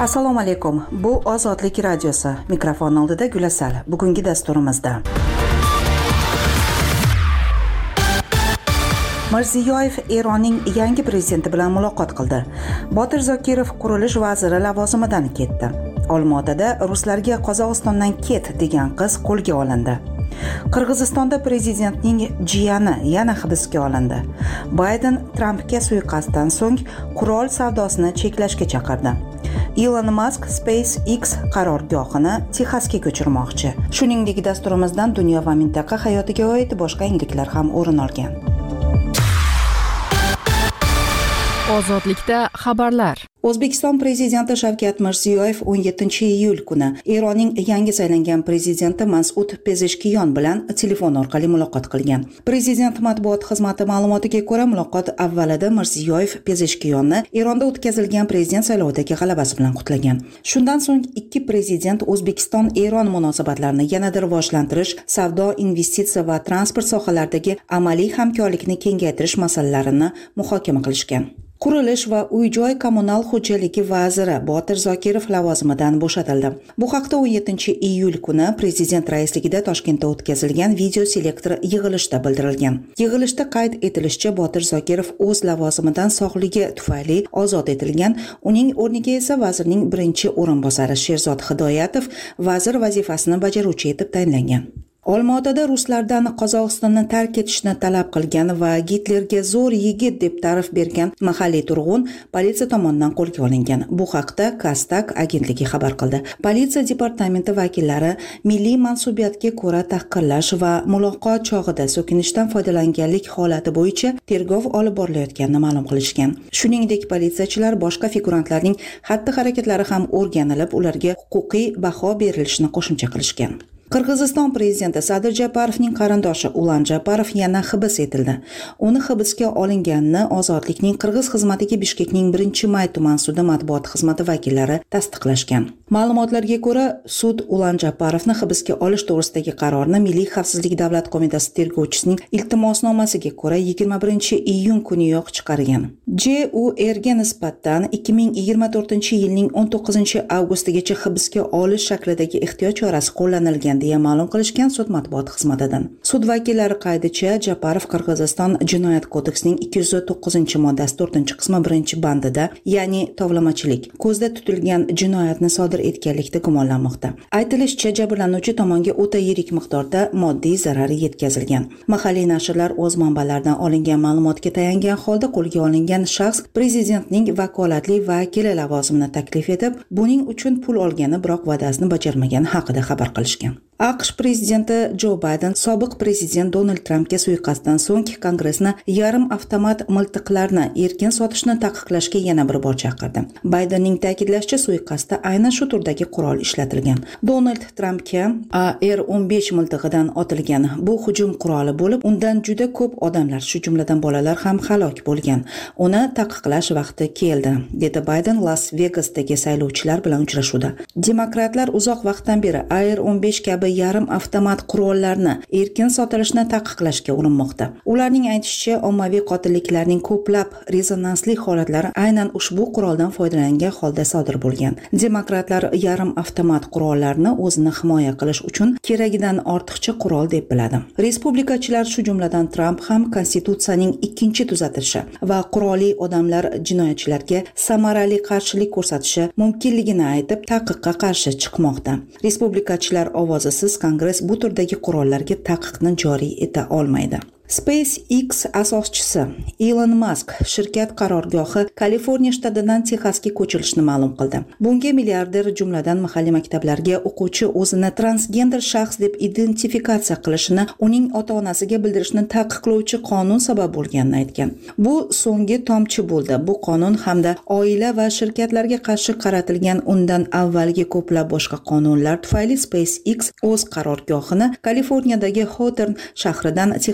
Assalomu alaykum. Bu Ozodlik radiosi. Mikrofon oldida Gulasal. Bugungi dasturimizda Mirziyoyev Eronning yangi prezidenti bilan muloqot qildi. Botir Zokirov qurilish vaziri lavozimidan ketdi. Olmaotada ruslarga Qozog'istondan ket degan qiz qo'lga olindi. Qirg'izistonda prezidentning jiyani yana hibsga olindi. Bayden Trampga suiqasddan so'ng qurol savdosini cheklashga chaqirdi. Elon Musk SpaceX qarorgohini Texasga ko'chirmoqchi. Shuningdek, dasturimizdan dunyo va mintaqa hayotiga oid boshqa yangiliklar ham o'rin olgan. Ozodlikda xabarlar. O'zbekiston prezidenti Shavkat Mirziyoyev 17-iyul kuni Eronning yangi saylangan prezidenti Mas'ud Pezeshkiyon bilan telefon orqali muloqot qilgan. Prezident matbuot xizmati ma'lumotiga ko'ra, muloqot avvalida Mirziyoyev Pezeshkiyonni Eronda o'tkazilgan prezident saylovidagi g'alabasi bilan qutlagan. Shundan so'ng ikki prezident O'zbekiston-Eron munosabatlarini yanada rivojlantirish, savdo, investitsiya va transport sohalaridagi amaliy hamkorlikni kengaytirish masalalarini muhokama qilishgan. Qurilish va uy-joy kommunal xo'jaligi vaziri Botir Zokirov lavozimidan bo'shatildi. Bu haqda 17-iyul kuni prezident raisligida Toshkentda o'tkazilgan video selektor yig'ilishida bildirilgan. Yig'ilishda qayd etilishicha, Botir Zokirov o'z lavozimidan sog'ligi tufayli ozod etilgan. Uning o'rniga esa vazirning birinchi o'rinbosari Sherzod Hidoyatov vazir vazifasini bajaruvchi etib tayinlangan. Olmaotada ruslardan Qozog'istonni tark etishni talab qilgan va Gitlerga zo'r yigit deb ta'rif bergan mahalliy turg'un politsiya tomonidan qo'lga olingan. Bu haqda Kastak agentligi xabar qildi. Politsiya departamenti vakillari milliy mansubiyatga ko'ra tahqirlash va muloqot chog'ida so'kinishdan foydalanganlik holati bo'yicha tergov olib borilayotganini ma'lum qilishgan. Shuningdek, politsiyachilar boshqa figurantlarning xatti-harakatlari ham o'rganilib, ularga huquqiy baho berilishini qo'shimcha qilishgan. Qirg'iziston prezidenti Sadir Japarovning qarindoshi Ulan Japarov yana hibs etildi. Uni hibsga olinganini Ozodlikning Qirg'iz xizmatiga Bishkekning 1-may tuman sudi matbuot xizmati vakillari tasdiqlashgan. Ma'lumotlarga ko'ra, sud Ulan Japarovni hibsga olish to'g'risidagi qarorni Milliy xavfsizlik davlat qo'mitasi tergovchisining iltimosnomasiga ko'ra 21-iyun kuniyoq chiqargan. JURga nisbatan 2024-yilning 19-avgustigacha hibsga olish shaklidagi ehtiyot chorasi qo'llanilgan deya ma'lum qilishgan sud matbuot xizmatidan. Sud vakillari qaydicha Japarov Qirg'iziston Jinoyat kodeksining 209-moddasi 4-qismi 1-bandida, ya'ni tovlamachilik, ko'zda tutilgan jinoyatni sodir etganlikda gumonlanmoqda. Aytilishicha, jabrlanuvchi tomonga o'ta yirik miqdorda moddiy zarar yetkazilgan. Mahalliy nashrlar o'z manbalaridan olingan ma'lumotga tayangan holda qo'lga olingan shaxs prezidentning vakolatli vakili lavozimini taklif etib, buning uchun pul olgani, biroq va'dasini bajarmagani haqida xabar qilishgan. AQSh prezidenti Jo Bayden sobiq prezident Donald Trampga suiqasddan so'ng Kongressni yarim avtomat miltiqlarni erkin sotishni taqiqlashga yana bir bor chaqirdi. Baydenning ta'kidlashicha, suiqasdda aynan shu turdagi qurol ishlatilgan. Donald Trampga AR-15 miltig'idan otilgan bu hujum quroli bo'lib, undan juda ko'p odamlar, shu jumladan bolalar ham halok bo'lgan. Uni taqiqlash vaqti keldi, dedi Bayden Las Vegasdagi saylovchilar bilan uchrashuvda. Demokratlar uzoq vaqtdan beri AR-15 kabi yarim avtomat qurollarni erkin sotilishni taqiqlashga urinmoqda. Ularning aytishicha, ommaviy qotilliklarning ko'plab rezonansli holatlari aynan ushbu quroldan foydalangan holda sodir bo'lgan. Demokratlar yarim avtomat qurollarni o'zini himoya qilish uchun keragidan ortiqcha qurol deb biladi. Respublikachilar, shu jumladan Trump ham konstitutsiyaning 2-tuzatilishi va qurolli odamlar jinoyatchilarga samarali qarshilik ko'rsatishi mumkinligini aytib, taqiqqa qarshi chiqmoqda. Respublikachilar ovozisiz Kongress bu turdagi qurollarga taqiqni joriy eta olmaydi. SpaceX asoschisi Elon Musk shirkat qarorgohi Kaliforniya shtatidan Texasga ko'chirilishini ma'lum qildi. Bunga milliarder, jumladan mahalliy maktablarga o'quvchi o'zini transgender shaxs deb identifikatsiya qilishini uning ota-onasiga bildirishni taqiqlovchi qonun sabab bo'lganini aytgan. Bu so'nggi tomchi bo'ldi. Bu qonun hamda oila va shirkatlarga qarshi qaratilgan undan avvalgi ko'plab boshqa qonunlar tufayli SpaceX o'z qarorgohini Kaliforniyadagi Hawthorne shahridan Texasdagi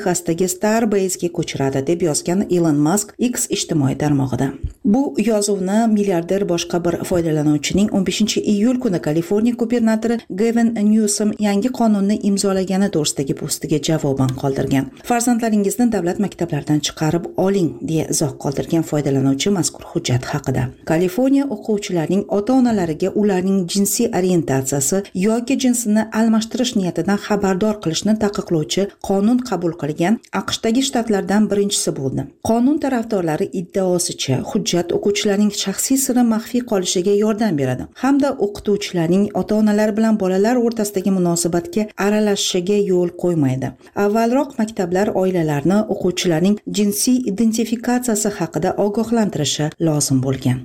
Starebase'ga ko'chiradi, deb yozgan Elon Musk X ijtimoiy tarmog'ida. Bu yozuvni milliarder boshqa bir foydalanuvchining 15-iyul kuni Kaliforniya gubernatori Gavin Newsom yangi qonunni imzolagani to'g'risidagi postiga javoban qoldirgan. Farzandlaringizni davlat maktablaridan chiqarib oling, deya izoh qoldirgan foydalanuvchi mazkur hujjat haqida. Kaliforniya o'quvchilarining ota-onalariga ularning jinsiy orientatsiyasi yoki jinsini almashtirish niyatidan xabardor qilishni taqiqlovchi qonun qabul qilgan AQShdagi shtatlardan birinchisi bo'ldi. Qonun tarafdorlari iddaosicha hujjat o'quvchilarning shaxsiy siri maxfiy qolishiga yordam beradi hamda o'qituvchilarning ota-onalar bilan bolalar o'rtasidagi munosabatga aralashishiga yo'l qo'ymaydi. Avvalroq maktablar oilalarni o'quvchilarning jinsiy identifikatsiyasi haqida ogohlantirishi lozim bo'lgan.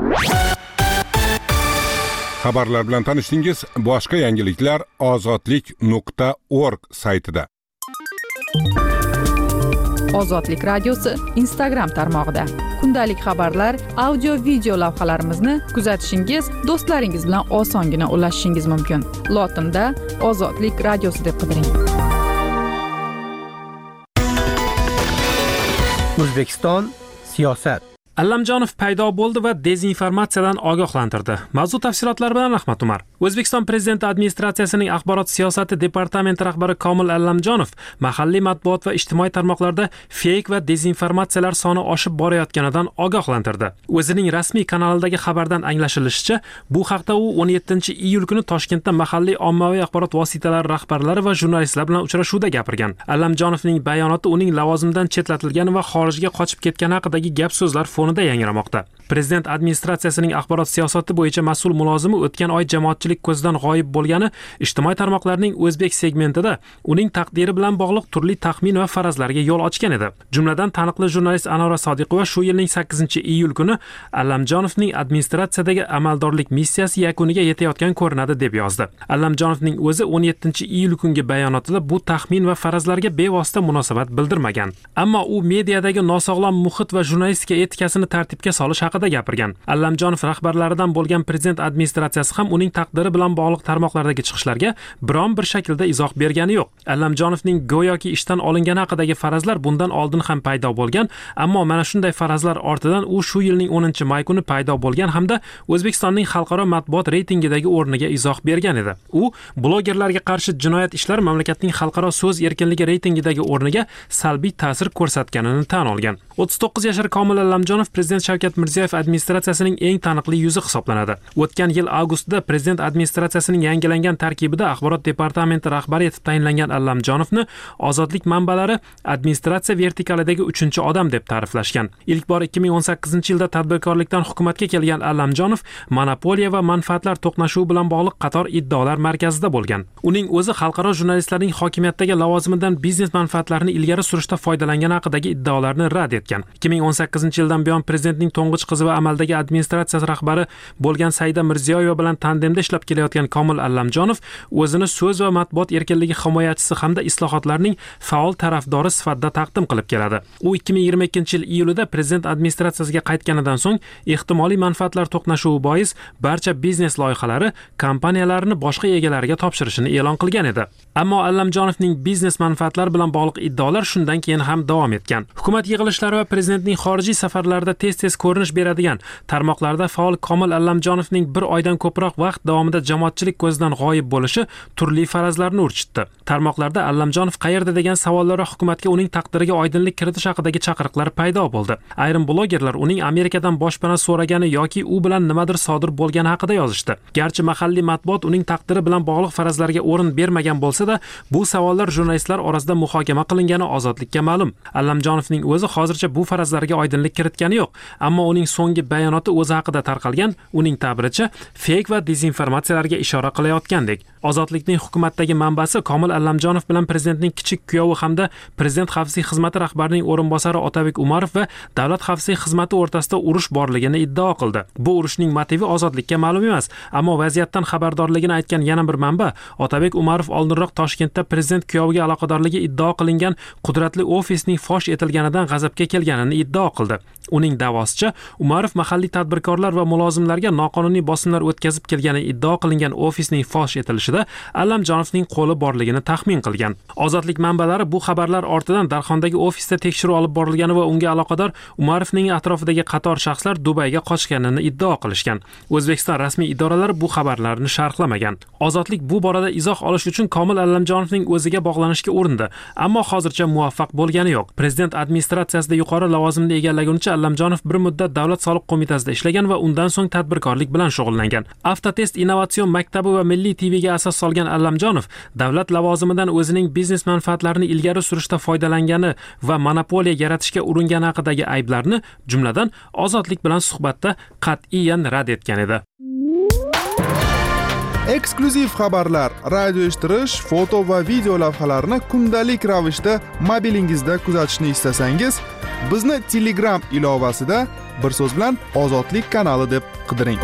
Xabarlar bilan tanishdingiz. Boshqa yangiliklar ozodlik.org saytida. Ozodlik radiosi Instagram tarmog'ida. Kundalik xabarlar, audio, video lavhalarimizni kuzatishingiz, do'stlaringiz bilan osongina ulashishingiz mumkin. Lotinda Ozodlik radiosi deb qidiring. O'zbekiston siyosat. Allamjonov paydo bo'ldi va dezinformatsiyadan ogohlantirdi. Mavzu tafsilotlari bilan Rahmat Umar. O'zbekiston prezidenti administratsiyasining axborot siyosati departamenti rahbari Komil Allamjonov mahalliy matbuot va ijtimoiy tarmoqlarda feyk va dezinformatsiyalar soni oshib borayotganidan ogohlantirdi. O'zining rasmiy kanalidagi xabardan anglashilishicha, bu haqda u 17-iyul kuni Toshkentda mahalliy ommaviy axborot vositalari rahbarlari va jurnalistlar bilan uchrashuvda gapirgan. Allamjonovning bayonoti uning lavozimidan chetlatilgani va xorijga qochib ketgani haqidagi gap-so'zlar fonida yangramoqda. Prezident administratsiyasining axborot siyosati bo'yicha mas'ul mulozimi o'tgan oy jamoatchilik ko'zidan g'oyib bo'lgani ijtimoiy tarmoqlarning o'zbek segmentida uning taqdiri bilan bog'liq turli taxmin va farazlarga yo'l ochgan edi. Jumladan taniqli jurnalist Anora Sodiqova shu yilning 8-iyul kuni Allamjonovning administratsiyadagi amaldorlik missiyasi yakuniga yetayotgan ko'rinadi deb yozdi. Allamjonovning o'zi 17-iyul kungi bayonotida bu taxmin va farazlarga bevosita munosabat bildirmagan. Ammo u mediadagi nosog'lom muhit va jurnalistika etikasini tartibga solish haqida gapirgan. Allamjonov rahbarlaridan bo'lgan prezident administratsiyasi ham uning taqdiri bilan bog'liq tarmoqlardagi chiqishlarga biron bir shaklda izoh bergani yo'q. Allamjonovning go'yoki ishdan olingani haqidagi farazlar bundan oldin ham paydo bo'lgan, ammo mana shunday farazlar ortidan u shu yilning 10-may kuni paydo bo'lgan hamda O'zbekistonning xalqaro matbuot reytingidagi o'rniga izoh bergan edi. U blogerlarga qarshi jinoyat ishlar mamlakatning xalqaro so'z erkinligi reytingidagi o'rniga salbiy ta'sir ko'rsatganini tan olgan. 39 yoshli Komil Allamjonov prezident Shavkat Mirziyoyev administratsiyasining eng taniqli yuzi hisoblanadi. O'tgan yil avgustda prezident administratsiyasining yangilangan tarkibida axborot departamenti rahbari etib tayinlangan Allamjonovni Ozodlik manbalari administratsiya vertikalidagi 3-odam deb ta'riflashgan. Ilk bor 2018-yilda tadbirkorlikdan hukumatga kelgan Allamjonov monopoliya va manfaatlar to'qnashuvi bilan bog'liq qator iddaolar markazida bo'lgan. Uning o'zi xalqaro jurnalistlarning hokimiyatdagi lavozimidan biznes manfaatlarini ilgari surishda foydalangani haqidagi iddaolarni rad etgan. 2018-yildan buyon prezidentning to'ng'ich qizi va amaldagi administratsiya rahbari bo'lgan Saida Mirziyoyeva bilan tandemda ishlab kelayotgan Komil Allamjonov o'zini so'z va matbuot erkinligi himoyachisi hamda islohotlarning faol tarafdori sifatida taqdim qilib keladi. U 2022-yil iyulida prezident administratsiyasiga qaytganidan so'ng ehtimoliy manfaatlar to'qnashuvi bois barcha biznes loyihalari kompaniyalarini boshqa egalariga topshirishini e'lon qilgan edi. Ammo Allamjonovning biznes manfaatlari bilan bog'liq iddaolar shundan keyin ham davom etgan. Hukumat yig'ilishlari va prezidentning xorijiy safarlarida tez-tez ko'rinish beradigan tarmoqlarda faol Komil Allamjonovning bir oydan ko'proq vaqt davomida jamoatchilik ko'zidan g'oyib bo'lishi turli farazlarni urchitdi. Tarmoqlarda Allamjonov qayerda degan savollar va hukumatga uning taqdiriga oydinlik kiritish haqidagi chaqiriqlar paydo bo'ldi. Ayrim blogerlar uning Amerikadan boshpana so'ragani yoki u bilan nimadir sodir bo'lgani haqida yozishdi. Garchi mahalliy matbuot uning taqdiri bilan bog'liq farazlarga o'rin bermagan bo'lsa-da, bu savollar jurnalistlar orasida muhokama qilingani Ozodlikka ma'lum. Allamjonovning o'zi hozircha bu farazlarga oydinlik kiritgani yo'q, ammo uning so'nggi bayonoti o'zi haqida tarqalgan, uning ta'biricha feyk va dezinformatsiyalarga ishora qilayotgandek. Ozodlikning hukumatdagi manbasi Komil Allamjonov bilan prezidentning kichik kuyovi hamda prezident xavfsizlik xizmati rahbarining o'rinbosari Otabek Umarov va davlat xavfsizlik xizmati o'rtasida urush borligini iddao qildi. Bu urushning motivi Ozodlikka ma'lum emas, ammo vaziyatdan xabardorligini aytgan yana bir manba Otabek Umarov oldinroq Toshkentda prezident kuyoviga aloqadorligi iddao qilingan qudratli ofisning fosh etilganidan g'azabga kelganini iddao qildi. Uning da'vosicha Umarov mahalliy tadbirkorlar va mulozimlarga noqonuniy bosimlar o'tkazib kelgani iddao qilingan ofisning fosh etilishida ichida Allamjonovning qo'li borligini taxmin qilgan. Ozodlik manbalari bu xabarlar ortidan Darxondagi ofisda tekshiruv olib borilgani va unga aloqador Umarovning atrofidagi qator shaxslar Dubayga qochganini iddao qilishgan. O'zbekiston rasmiy idoralari bu xabarlarni sharhlamagan. Ozodlik bu borada izoh olish uchun Komil Allamjonovning o'ziga bog'lanishga urindi, ammo hozircha muvaffaq bo'lgani yo'q. Prezident administratsiyasida yuqori lavozimni egallaguncha Allamjonov bir muddat Davlat soliq qo'mitasida ishlagan va undan so'ng tadbirkorlik bilan shug'ullangan. Avtotest innovatsion maktabi va Milliy TV'ga asos solgan Allamjonov davlat lavozimidan o'zining biznes manfaatlarini ilgari surishda foydalangani va monopoliya yaratishga urungani haqidagi ayblarni, jumladan Ozodlik bilan suhbatda qat'iyan rad etgan edi. Eksklyuziv xabarlar, radio eshittirish, foto va video lavhalarni kundalik ravishda mobilingizda kuzatishni istasangiz, bizni Telegram ilovasida bir so'z bilan Ozodlik kanali deb qidiring.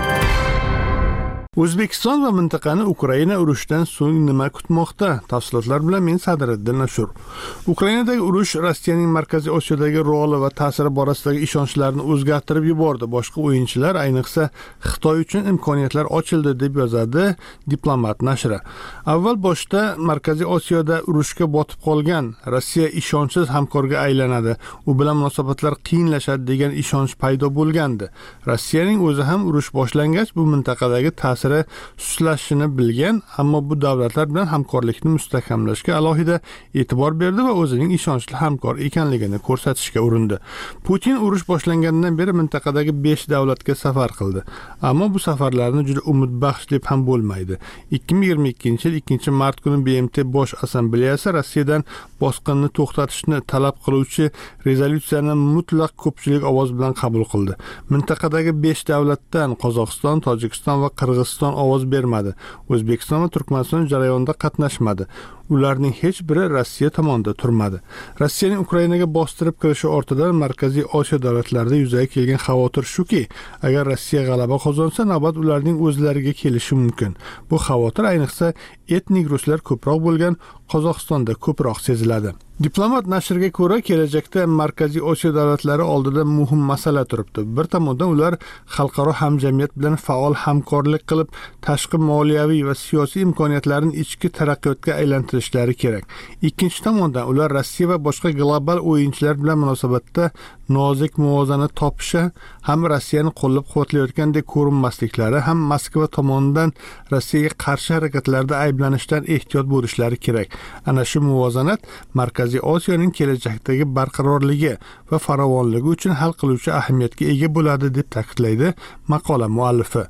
O'zbekiston va mintaqani Ukraina urushidan so'ng nima kutmoqda? Tafsilotlar bilan men Sadriddin Ashur. Ukrainadagi urush Rossiyaning Markaziy Osiyodagi roli va ta'siri borasidagi ishonchlarni o'zgartirib yubordi. Boshqa o'yinchilar, ayniqsa Xitoy uchun imkoniyatlar ochildi deb yozadi Diplomat nashri. Avval boshda Markaziy Osiyoda urushga botib qolgan Rossiya ishonchsiz hamkorga aylanadi, u bilan munosabatlar qiyinlashadi degan ishonch paydo bo'lgandi. Rossiyaning o'zi ham urush boshlangach bu mintaqadagi ta'siri suslashishini bilgan, ammo bu davlatlar bilan hamkorlikni mustahkamlashga alohida e'tibor berdi va o'zining ishonchli hamkor ekanligini ko'rsatishga urindi. Putin urush boshlangandan beri mintaqadagi 5 davlatga safar qildi, ammo bu safarlarni juda umidbaxsh deb ham bo'lmaydi. 2022-yil 2-mart kuni BMT bosh assambleyasi Rossiyadan bosqinni to'xtatishni talab qiluvchi rezolyutsiyani mutlaq ko'pchilik ovoz bilan qabul qildi. Mintaqadagi 5 davlatdan Qozog'iston, Tojikiston va Qirg'iziston ovoz bermadi. O'zbekiston va Turkmaniston jarayonda qatnashmadi. Ularning hech biri Rossiya tomonida turmadi. Rossiyaning Ukrainaga bostirib kirishi ortidan Markaziy Osiyo davlatlarida yuzaga kelgan xavotir shuki, agar Rossiya g'alaba qozonsa, navbat ularning o'zlariga kelishi mumkin. Bu xavotir ayniqsa etnik ruslar ko'proq bo'lgan Qozog'istonda ko'proq seziladi. Diplomat nashriga ko'ra, kelajakda Markaziy Osiyo davlatlari oldida muhim masala turibdi. Bir tomondan ular xalqaro hamjamiyat bilan faol hamkorlik qilib, tashqi moliyaviy va siyosiy imkoniyatlarni ichki taraqqiyotga aylantirishlari kerak. Ikkinchi tomondan ular Rossiya va boshqa global o'yinchilar bilan munosabatda nozik muvozanat topishi, ham Rossiyani qo'llab-quvvatlayotgandek ko'rinmasliklari, ham Moskva tomonidan Rossiyaga qarshi harakatlarda ayblanishdan ehtiyot bo'lishlari kerak. Ana shu muvozanat Markaziy Osiyoning kelajakdagi barqarorligi va farovonligi uchun hal qiluvchi ahamiyatga ega bo'ladi deb ta'kidlaydi maqola muallifi.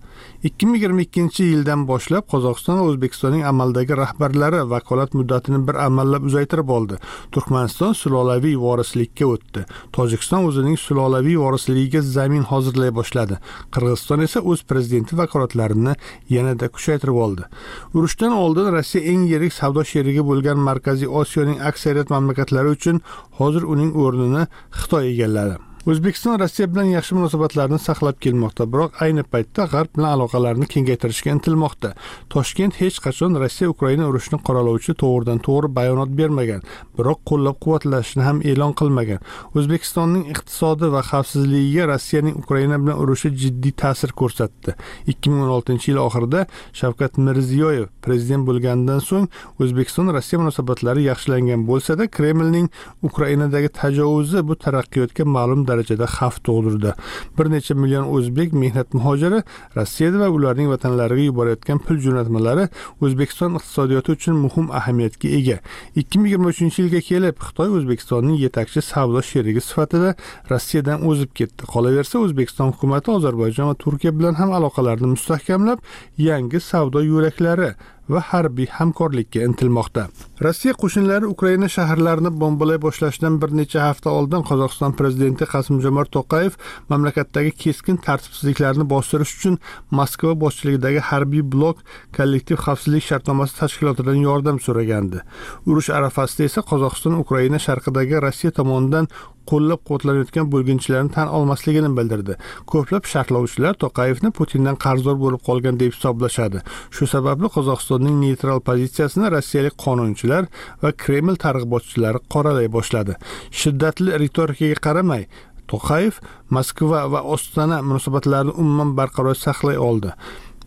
2022-yildan boshlab Qozog'iston va O'zbekistonning amaldagi rahbarlari vakolat muddatini bir amallab uzaytirib oldi. Turkmaniston sulolaviy vorislikka o'tdi. Tojikiston o'zining sulolaviy vorisligiga zamin hozirlay boshladi. Qirg'iziston esa o'z prezidenti vakolatlarini yanada kuchaytirib oldi. Urushdan oldin Rossiya eng yirik savdo sherigi bo'lgan Markaziy Osiyoning aksariyat mamlakatlari uchun hozir uning o'rnini Xitoy egalladi. O'zbekiston Rossiya bilan yaxshi munosabatlarni saqlab kelmoqda, biroq ayni paytda G'arb bilan aloqalarni kengaytirishga intilmoqda. Toshkent hech qachon Rossiya-Ukraina urushini qoralovchi to'g'ridan-to'g'ri bayonot bermagan, biroq qo'llab-quvvatlashni ham e'lon qilmagan. O'zbekistonning iqtisodi va xavfsizligiga Rossiyaning Ukraina bilan urushi jiddiy ta'sir ko'rsatdi. 2016-yil oxirida Shavkat Mirziyoyev prezident bo'lgandan so'ng O'zbekiston Rossiya munosabatlari yaxshilangan bo'lsa-da, Kremlning Ukrainadagi tajovuzi bu taraqqiyotga ma'lum darajada xavf tug'dirdi. Bir necha million o'zbek mehnat muhojiri Rossiyada va ularning vatanlariga yuborayotgan pul jo'natmalari O'zbekiston iqtisodiyoti uchun muhim ahamiyatga ega. 2023-yilga kelib Xitoy O'zbekistonning yetakchi savdo sherigi sifatida Rossiyadan o'zib ketdi. Qolaversa, O'zbekiston hukumatı Ozarbayjon va Turkiya bilan ham aloqalarni mustahkamlab, yangi savdo yo'laklari va harbiy hamkorlikka intilmoqda. Rossiya qo'shinlari Ukraina shaharlarini bombalay boshlashidan bir necha hafta oldin Qozog'iston prezidenti Qasim-Jomart To'qayev mamlakatdagi keskin tartibsizliklarni bostirish uchun Moskva boshchiligidagi harbiy blok kollektiv xavfsizlik shartnomasi tashkilotidan yordam so'ragandi. Urush arafasida esa Qozog'iston Ukraina sharqidagi Rossiya tomonidan qo'llab-quvvatlanayotgan bo'lginchilarni tan olmasligini bildirdi. Ko'plab sharhlovchilar To'qayevni Putindan qarzdor bo'lib qolgan deb hisoblashadi. Shu sababli Qozog'istonning neytral pozitsiyasini rossiyalik qonunchilar va Kreml targ'ibotchilari qoralay boshladi. Shiddatli ritorikaga qaramay, To'qayev Moskva va Ostona munosabatlarini umuman barqaror saqlay oldi.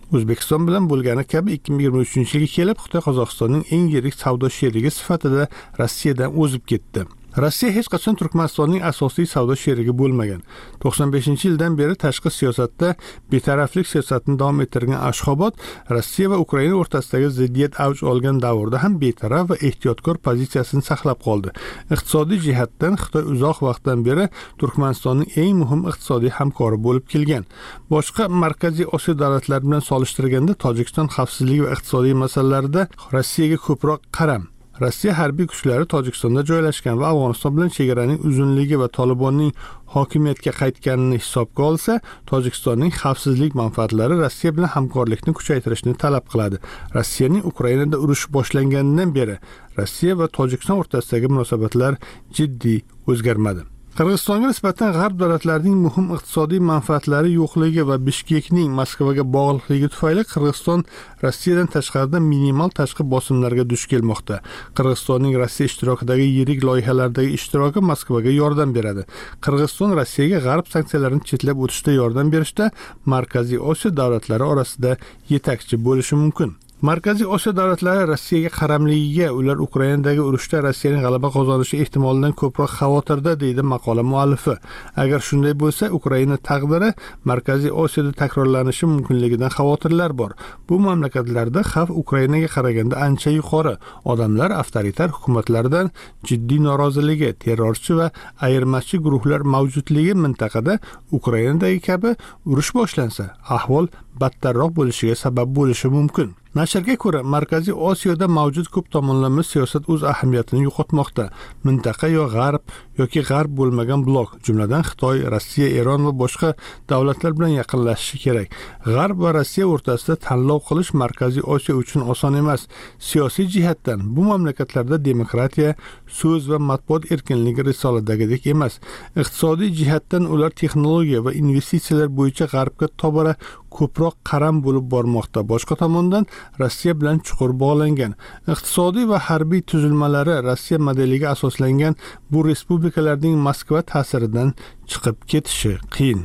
O'zbekiston bilan bo'lgani kabi 2023-yilga kelib Xitoy Qozog'istonning eng yirik savdo sherigi sifatida Rossiyadan o'zib ketdi. Rossiya hech qachon Turkmanistonning asosiy savdo sherigi bo'lmagan. 95-yildan beri tashqi siyosatda betaraflik siyosatini davom ettirgan Ashxobod Rossiya va Ukraina o'rtasidagi ziddiyat avj olgan davrda ham betaraf va ehtiyotkor pozitsiyasini saqlab qoldi. Iqtisodiy jihatdan Xitoy uzoq vaqtdan beri Turkmanistonning eng muhim iqtisodiy hamkori bo'lib kelgan. Boshqa Markaziy Osiyo davlatlari bilan solishtirganda Tojikiston xavfsizligi va iqtisodiy masalalarida Rossiyaga ko'proq qaram. Rossiya harbiy kuchlari Tojikistonda joylashgan va Afg'oniston bilan chegaraning uzunligi va Talibanning hokimiyatga qaytganini hisobga olsa, Tojikistonning xavfsizlik manfaatlari Rossiya bilan hamkorlikni kuchaytirishni talab qiladi. Rossiyaning Ukrainada urush boshlanganidan beri Rossiya va Tojikiston o'rtasidagi munosabatlar jiddiy o'zgarmadi. Qirg'izistonga nisbatan g'arb davlatlarining muhim iqtisodiy manfaatlari yo'qligi va Bishkekning Moskvaga bog'liqligi tufayli Qirg'iziston Rossiyadan tashqarida minimal tashqi bosimlarga duch kelmoqda. Qirg'izistonning Rossiya ishtirokidagi yirik loyihalardagi ishtiroki Moskvaga yordam beradi. Qirg'iziston Rossiyaga g'arb sanksiyalarini chetlab o'tishda yordam berishda Markaziy Osiyo davlatlari orasida yetakchi bo'lishi mumkin. Markaziy Osiyo davlatlari Rossiyaga qaramligiga, ular Ukrainadagi urushda Rossiyaning g'alaba qozonishi ehtimolidan ko'proq xavotirda, deydi maqola muallifi. Agar shunday bo'lsa, Ukraina taqdiri Markaziy Osiyoda takrorlanishi mumkinligidan xavotirlar bor. Bu mamlakatlarda xavf Ukrainaga qaraganda ancha yuqori. Odamlar avtoritar hukumatlardan jiddiy noroziligi, terrorchi va ayirmachi guruhlar mavjudligi mintaqada Ukrainadagi kabi urush boshlansa, ahvol battarroq bo'lishiga sabab bo'lishi mumkin. Nashrga ko'ra, Markaziy Osiyoda mavjud ko'p tomonlama siyosat o'z ahamiyatini yo'qotmoqda. Mintaqa yo g'arb yoki g'arb bo'lmagan blok, jumladan Xitoy, Rossiya, Eron va boshqa davlatlar bilan yaqinlashishi kerak. G'arb va Rossiya o'rtasida tanlov qilish Markaziy Osiyo uchun oson emas. Siyosiy jihatdan bu mamlakatlarda demokratiya, so'z va matbuot erkinligi risoladagidek emas. Iqtisodiy jihatdan ular texnologiya va investitsiyalar bo'yicha g'arbga tobora ko'proq qaram bo'lib bormoqda. Boshqa tomondan Rossiya bilan chuqur bog'langan. Iqtisodiy va harbiy tuzilmalari Rossiya modeliga asoslangan bu respublikalarning Moskva ta'siridan chiqib ketishi qiyin.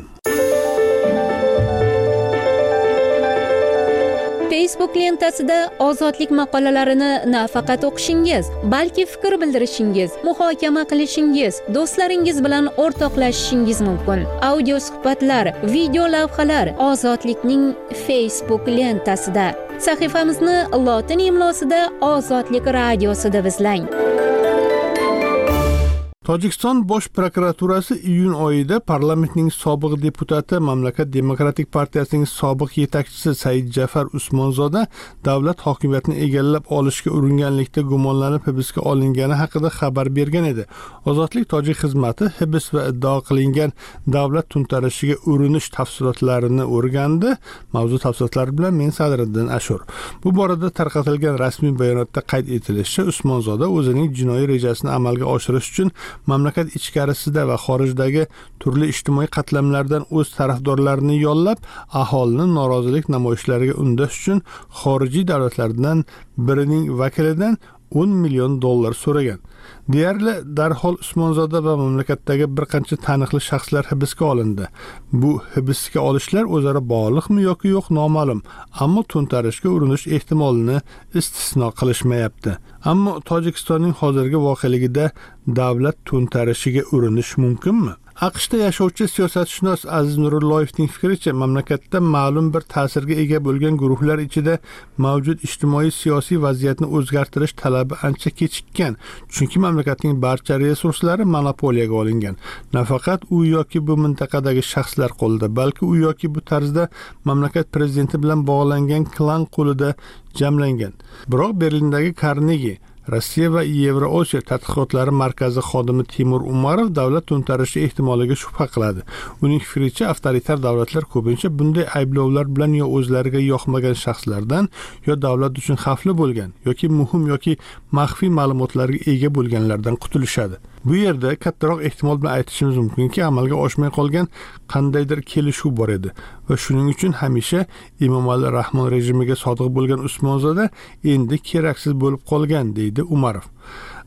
Facebook lentasida ozodlik maqolalarini nafaqat o'qishingiz, balki fikr bildirishingiz, muhokama qilishingiz, do'stlaringiz bilan o'rtoqlashishingiz mumkin. Audio suhbatlar, video lavhalar ozodlikning Facebook lentasida. Sahifamizni lotin imlosida Ozodlik radiosida izlang. Tojikiston bosh prokuraturasi iyun oyida parlamentning sobiq deputati, mamlakat demokratik partiyasining sobiq yetakchisi Said Jafar Usmonzoda davlat hokimiyatini egallab olishga uringanlikda gumonlanib hibsga olingani haqida xabar bergan edi. Ozodlik tojik xizmati hibs va iddao qilingan davlat to'ntarishiga urinish tafsilotlarini o'rgandi. Mavzu tafsilotlari bilan men Sadriddin Ashur. Bu borada tarqatilgan rasmiy bayonotda qayd etilishicha, Usmonzoda o'zining jinoiy rejasini amalga oshirish uchun mamlakat ichkarisida va xorijdagi turli ijtimoiy qatlamlardan o'z tarafdorlarini yollab, aholini norozilik namoyishlariga undash uchun xorijiy davlatlardan birining vakilidan $10 million so'ragan. Deyarli darhol Usmonzoda va mamlakatdagi bir qancha taniqli shaxslar hibsga olindi. Bu hibsga olishlar o'zaro bog'liqmi yoki yo'q noma'lum, ammo to'ntarishga urinish ehtimolini istisno qilishmayapti. Ammo Tojikistonning hozirgi voqeligida davlat to'ntarishiga urinish mumkinmi? AQShda yashovchi siyosatshunos Aziz Nurulloyevning fikricha, mamlakatda ma'lum bir ta'sirga ega bo'lgan guruhlar ichida mavjud ijtimoiy siyosiy vaziyatni o'zgartirish talabi ancha kechikkan, chunki mamlakatning barcha resurslari monopoliyaga olingan. Nafaqat u yoki bu mintaqadagi shaxslar qo'lida, balki u yoki bu tarzda mamlakat prezidenti bilan bog'langan klan qo'lida jamlangan. Biroq Berlindagi Carnegie Rossiya va Yevroosiyo tadqiqotlari markazi xodimi Timur Umarov davlat to'ntarishi ehtimoliga shubha qiladi. Uning fikricha, avtoritar davlatlar ko'pincha bunday ayblovlar bilan yo o'zlariga yoqmagan shaxslardan, yo davlat uchun xavfli bo'lgan, yoki muhim yoki maxfiy ma'lumotlarga ega bo'lganlardan qutulishadi. Bu yerda kattaroq ehtimol bilan aytishimiz mumkinki, amalga oshmay qolgan qandaydir kelishuv bor edi va shuning uchun hamisha Emomali Rahmon rejimiga sodiq bo'lgan Usmonzoda endi keraksiz bo'lib qolgan, deydi Umarov.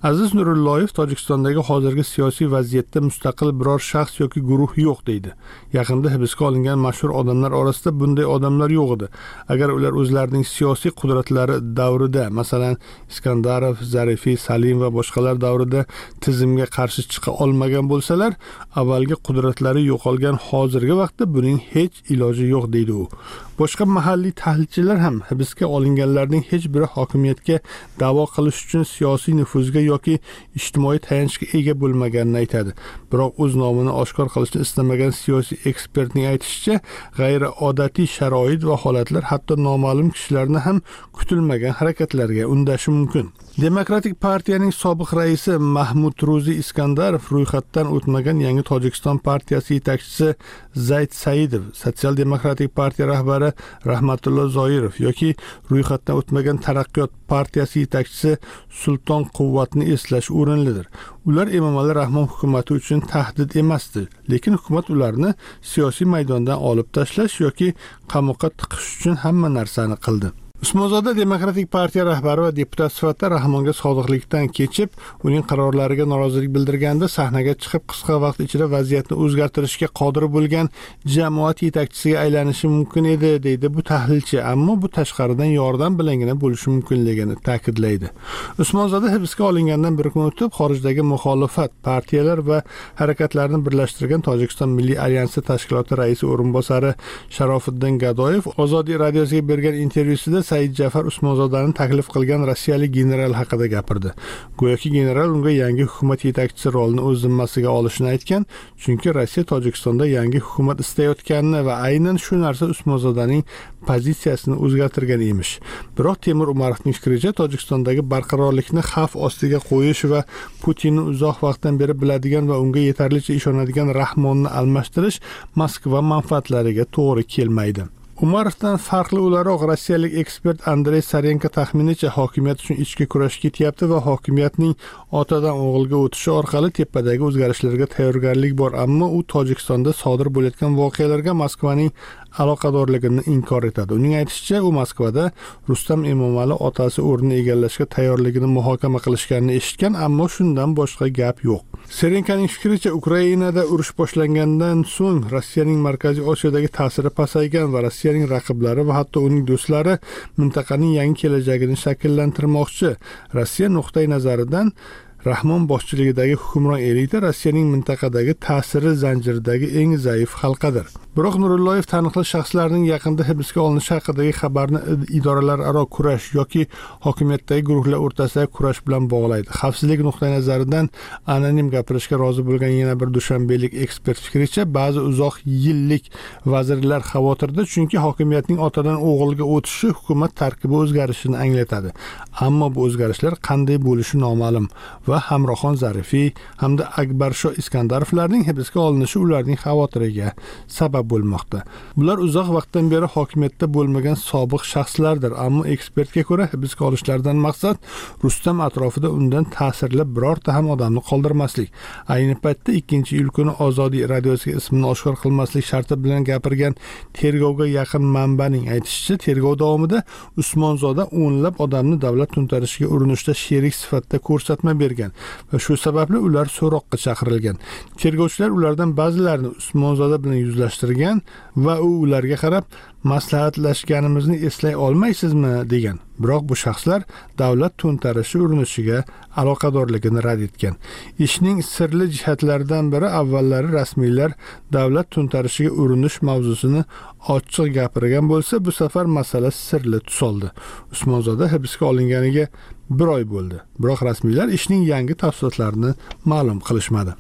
Aziz Nurulloyev Tojikistondagi hozirgi siyosiy vaziyatda mustaqil biror shaxs yoki guruh yo'q deydi. Yaqinda hibsga olingan mashhur odamlar orasida bunday odamlar yo'q edi. Agar ular o'zlarining siyosiy qudratlari davrida, masalan, Iskandarov, Zarifiy, Salim va boshqalar davrida tizimga qarshi chiqa olmagan bo'lsalar, avvalgi qudratlari yo'qolgan hozirgi vaqtda buning hech iloji yo'q deydi u. Boshqa mahalliy tahlilchilar ham hibsga olinganlarning hech biri hokimiyatga da'vo qilish uchun siyosiy nufuzga yoki ijtimoiy tayanchga ega bo'lmaganini aytadi. Biroq o'z nomini oshkor qilishni istamagan siyosiy ekspertning aytishicha, g'ayriodatiy sharoit va holatlar hatto noma'lum kishilarni ham kutilmagan harakatlarga undashi mumkin. Demokratik partiyaning sobiq raisi Mahmud Ruzi Iskandarov ro'yxatdan o'tmagan yangi Tojikiston partiyasi yetakchisi Zayd Saidov, Sotsial demokratik partiya rahbari Rahmatullo Zoirov yoki ro'yxatdan o'tmagan Taraqqiyot partiyasi yetakchisi Sulton Quvvatni eslash o'rinlidir. Ular Emomali Rahmon hukumati uchun tahdid emasdi, lekin hukumat ularni siyosiy maydondan olib tashlash yoki qamoqqa tiqish uchun hamma narsani qildi. Usmonzoda Demokratik partiya rahbari va deputat sifatida Rahmonga sodiqlikdan kechib, uning qarorlariga norozilik bildirganda sahnaga chiqib qisqa vaqt ichida vaziyatni o'zgartirishga qodir bo'lgan jamoat yetakchisiga aylanishi mumkin edi, deydi bu tahlilchi, ammo bu tashqaridan yordam bilangina bo'lishi mumkinligini ta'kidlaydi. Usmonzoda hibsga olingandan bir kun o'tib, xorijdagi muxolifat partiyalar va harakatlarni birlashtirgan Tojikiston Milliy alyansi tashkiloti raisi o'rinbosari Sharofiddin Gadoyev Ozodiy radiosiga bergan intervyusida Said Jafar Usmonzodani taklif qilgan rossiyalik general haqida gapirdi. Go'yoki general unga yangi hukumat yetakchisi rolini o'z zimmasiga olishini aytgan, chunki Rossiya Tojikistonda yangi hukumat istayotganini va aynan shu narsa Usmonzodaning pozitsiyasini o'zgartirgan emish. Biroq Temur Umarovning fikricha, Tojikistondagi barqarorlikni xavf ostiga qo'yish va Putinni uzoq vaqtdan beri biladigan va unga yetarlicha ishonadigan Rahmonni almashtirish Moskva manfaatlariga to'g'ri kelmaydi. Umarovdan farqli o'laroq rossiyalik ekspert Andrey Sarenko taxminicha hokimiyat uchun ichki kurash ketyapti va hokimiyatning otadan o'g'ilga o'tishi orqali tepadagi o'zgarishlarga tayyorgarlik bor, ammo u Tojikistonda sodir bo'layotgan voqealarga Moskvaning aloqadorligini inkor etadi. Uning aytishicha, u Moskvada Rustam Emomali otasi o'rnini egallashga tayyorligini muhokama qilishganini eshitgan, ammo shundan boshqa gap yo'q. Serenkaning fikricha, Ukrainada urush boshlangandan so'ng Rossiyaning Markaziy Osiyodagi ta'siri pasaygan va Rossiyaning raqiblari va hatto uning do'stlari mintaqaning yangi kelajagini shakllantirmoqchi. Rossiya nuqtai nazaridan Rahmon boshchiligidagi hukmron elita Rossiyaning mintaqadagi ta'siri zanjiridagi eng zaif halqadir. Biroq Nurulloyev taniqli shaxslarning yaqinda hibsga olinishi haqidagi xabarni idoralararo kurash yoki hokimiyatdagi guruhlar o'rtasidagi kurash bilan bog'laydi. Xavfsizlik nuqtai nazaridan anonim gapirishga rozi bo'lgan yana bir dushanbelik ekspert fikricha, ba'zi uzoq yillik vazirlar xavotirda, chunki hokimiyatning otadan o'g'ilga o'tishi hukumat tarkibi o'zgarishini anglatadi. Ammo bu o'zgarishlar qanday bo'lishi noma'lum va Hamroxon Zarifiy hamda Akbarsho Iskandarovlarning hibsga olinishi ularning xavotiriga sabab bo'lmoqda. Bular uzoq vaqtdan beri hokimiyatda bo'lmagan sobiq shaxslardir, ammo ekspertga ko'ra hibsga olishlardan maqsad Rustam atrofida undan ta'sirli birorta ham odamni qoldirmaslik. Ayni paytda 2-iyul kuni Ozodiy radiosiga ismini oshkor qilmaslik sharti bilan gapirgan tergovga yaqin manbaning aytishicha, tergov davomida Usmonzoda o'nlab odamni davlat to'ntarishiga urinishda sherik sifatida ko'rsatma bergan va shu sababli ular so'roqqa chaqirilgan. Tergovchilar ulardan ba'zilarini Usmonzoda bilan yuzlashtirgan va u ularga qarab, maslahatlashganimizni eslay olmaysizmi degan. Biroq bu shaxslar davlat to'ntarishi urinishiga aloqadorligini rad etgan. Ishning sirli jihatlaridan biri, avvallari rasmiylar davlat to'ntarishiga urinish mavzusini ochiq gapirgan bo'lsa, bu safar masala sirli tus oldi. Usmonzoda hibsga olinganiga 1 oy bo'ldi. Biroq rasmiylar ishning yangi tafsilotlarini ma'lum qilishmadi.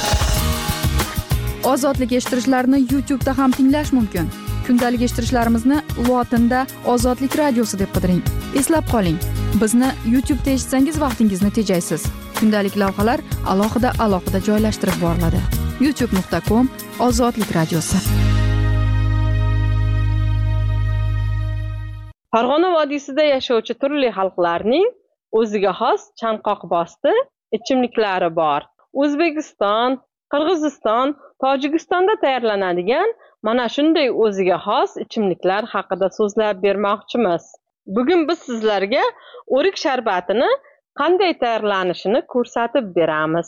Ozodlik eshittirishlarni YouTube da ham tinglash mumkin. Kundalik eshittirishlarimizni lotinda Ozodlik radiosi deb qidiring. Eslab qoling, bizni YouTube da eshitsangiz vaqtingizni tejaysiz. Kundalik lavhalar alohida joylashtirib boriladi. youtube.com/Ozodlik radiosi. Farg'ona vodiysida yashovchi turli xalqlarning o'ziga xos chanqoqbosti ichimliklari bor. O'zbekiston, Qirg'iziston, Tojikistonda tayyorlanadigan mana shunday o'ziga xos ichimliklar haqida so'zlab bermoqchimiz. Bugun biz sizlarga o'rik sharbatini qanday tayyorlanishini ko'rsatib beramiz.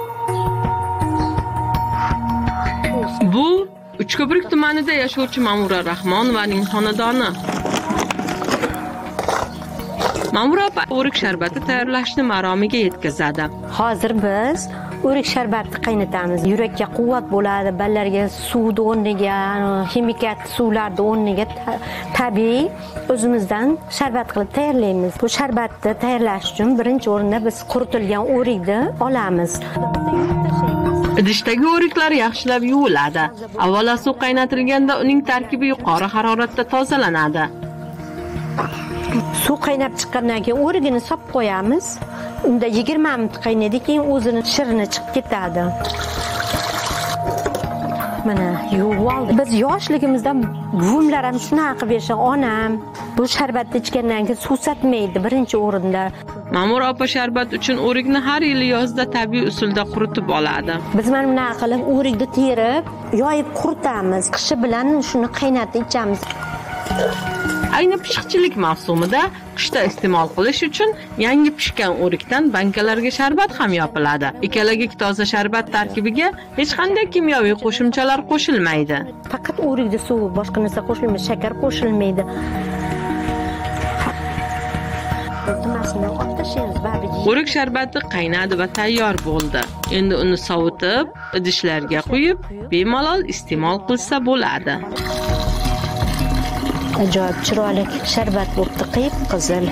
Bu Uchko'prik tumanida yashovchi Ma'mura Rahmonovaning xonadoni. Ma'mura opa o'rik sharbati tayyorlashni maromiga yetkazadi. Hozir biz o'rik sharbatni qaynatamiz. Yurakka quvvat bo'ladi, ballarga suvni o'rniga, ximik suvlarni o'rniga tabiiy o'zimizdan sharbat qilib tayyorlaymiz. Bu sharbatni tayyorlash uchun birinchi o'rinda biz quritilgan o'rikni olamiz. Idishdagi o'riklar yaxshilab yuviladi. Avvalo suv qaynatilganda uning tarkibi yuqori haroratda tozalanadi. Suv qaynab chiqqandan keyin o'rigini solib qo'yamiz. Unda 20 minut qaynaydi, keyin o'zini shirini chiqib ketadi. Mana yuvib oldik. Biz yoshligimizda buvimlar ham shunaqa qilib yashagan. Onam bu sharbatni ichgandan keyin suv satmaydi birinchi o'rinda. Ma'mura opa sharbat uchun o'rikni har yili yozda tabiiy usulda quritib oladi. Biz mana bunaqa qilib o'rikni terib, yoyib quritamiz. Qishi bilan shuni qaynatib ichamiz. Ayni pishiqchilik mavsumida qishda iste'mol qilish uchun yangi pishgan o'rikdan bankalarga sharbat ham yopiladi. Ekalagik toza sharbat tarkibiga hech qanday kimyoviy qo'shimchalar qo'shilmaydi. Faqat o'rikda suv, boshqa narsa qo'shilmaydi, shakar qo'shilmaydi. O'rik sharbati qaynadi va tayyor bo'ldi. Endi uni sovutib, idishlarga quyib, bemalol iste'mol qilsa bo'ladi. Ajoyib chiroyli sharbat bo'libdi, qip-qizil.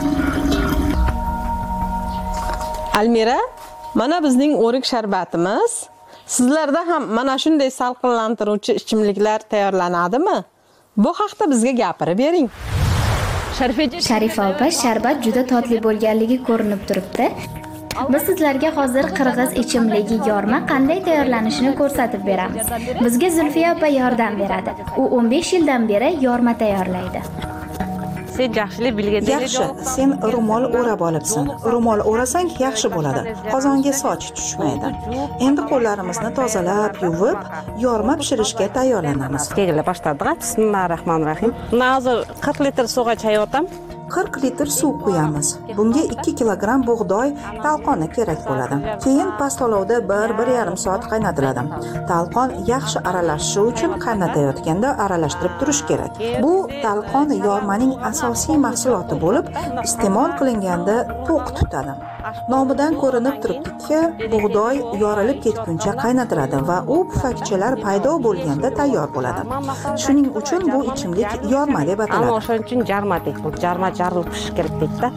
Almira, mana bizning o'rik sharbatimiz. Sizlarda ham mana shunday salqinlantiruvchi ichimliklar tayyorlanadimi? Bu haqda bizga gapirib bering. Sharifa opa, sharbat juda totli bo'lganligi ko'rinib turibdi. Biz sizlarga hozir qirg'iz ichimligi yorma qanday tayyorlanishini ko'rsatib beramiz. Bizga Zulfiya opa yordam beradi. U 15 yildan beri yorma tayyorlaydi. Sen yaxshilik bilganda yaxshi, sen ro'mol o'rab olibsan. Ro'mol o'rasang yaxshi bo'ladi. Qozonga soch tushmaydi. Endi qo'llarimizni tozalab, yuvib, yorma pishirishga tayyorlanamiz. Tegila boshladik. Bismillahirrohmanirrohim. Hozir 40 litr suvga chayotam. 40 litr suv quyamiz. Bunga 2 kilogramm bug'doy talqoni kerak bo'ladi. Keyin past olovda 1-1,5 soat qaynatiladi. Talqon yaxshi aralashishi uchun qaynatayotganda aralashtirib turish kerak. Bu talqon yormaning asosiy mahsuloti bo'lib, iste'mol qilinganda to'q tutadi. Nomidan ko'rinib turibdiki, bug'doy yorilib ketguncha qaynatiladi va u pufakchalar paydo bo'lganda tayyor bo'ladi. Shuning uchun bu ichimlik yorma deb ataladi. Ammo o'shaning uchun jarma deb, jarma jarilib pishish kerak deydi.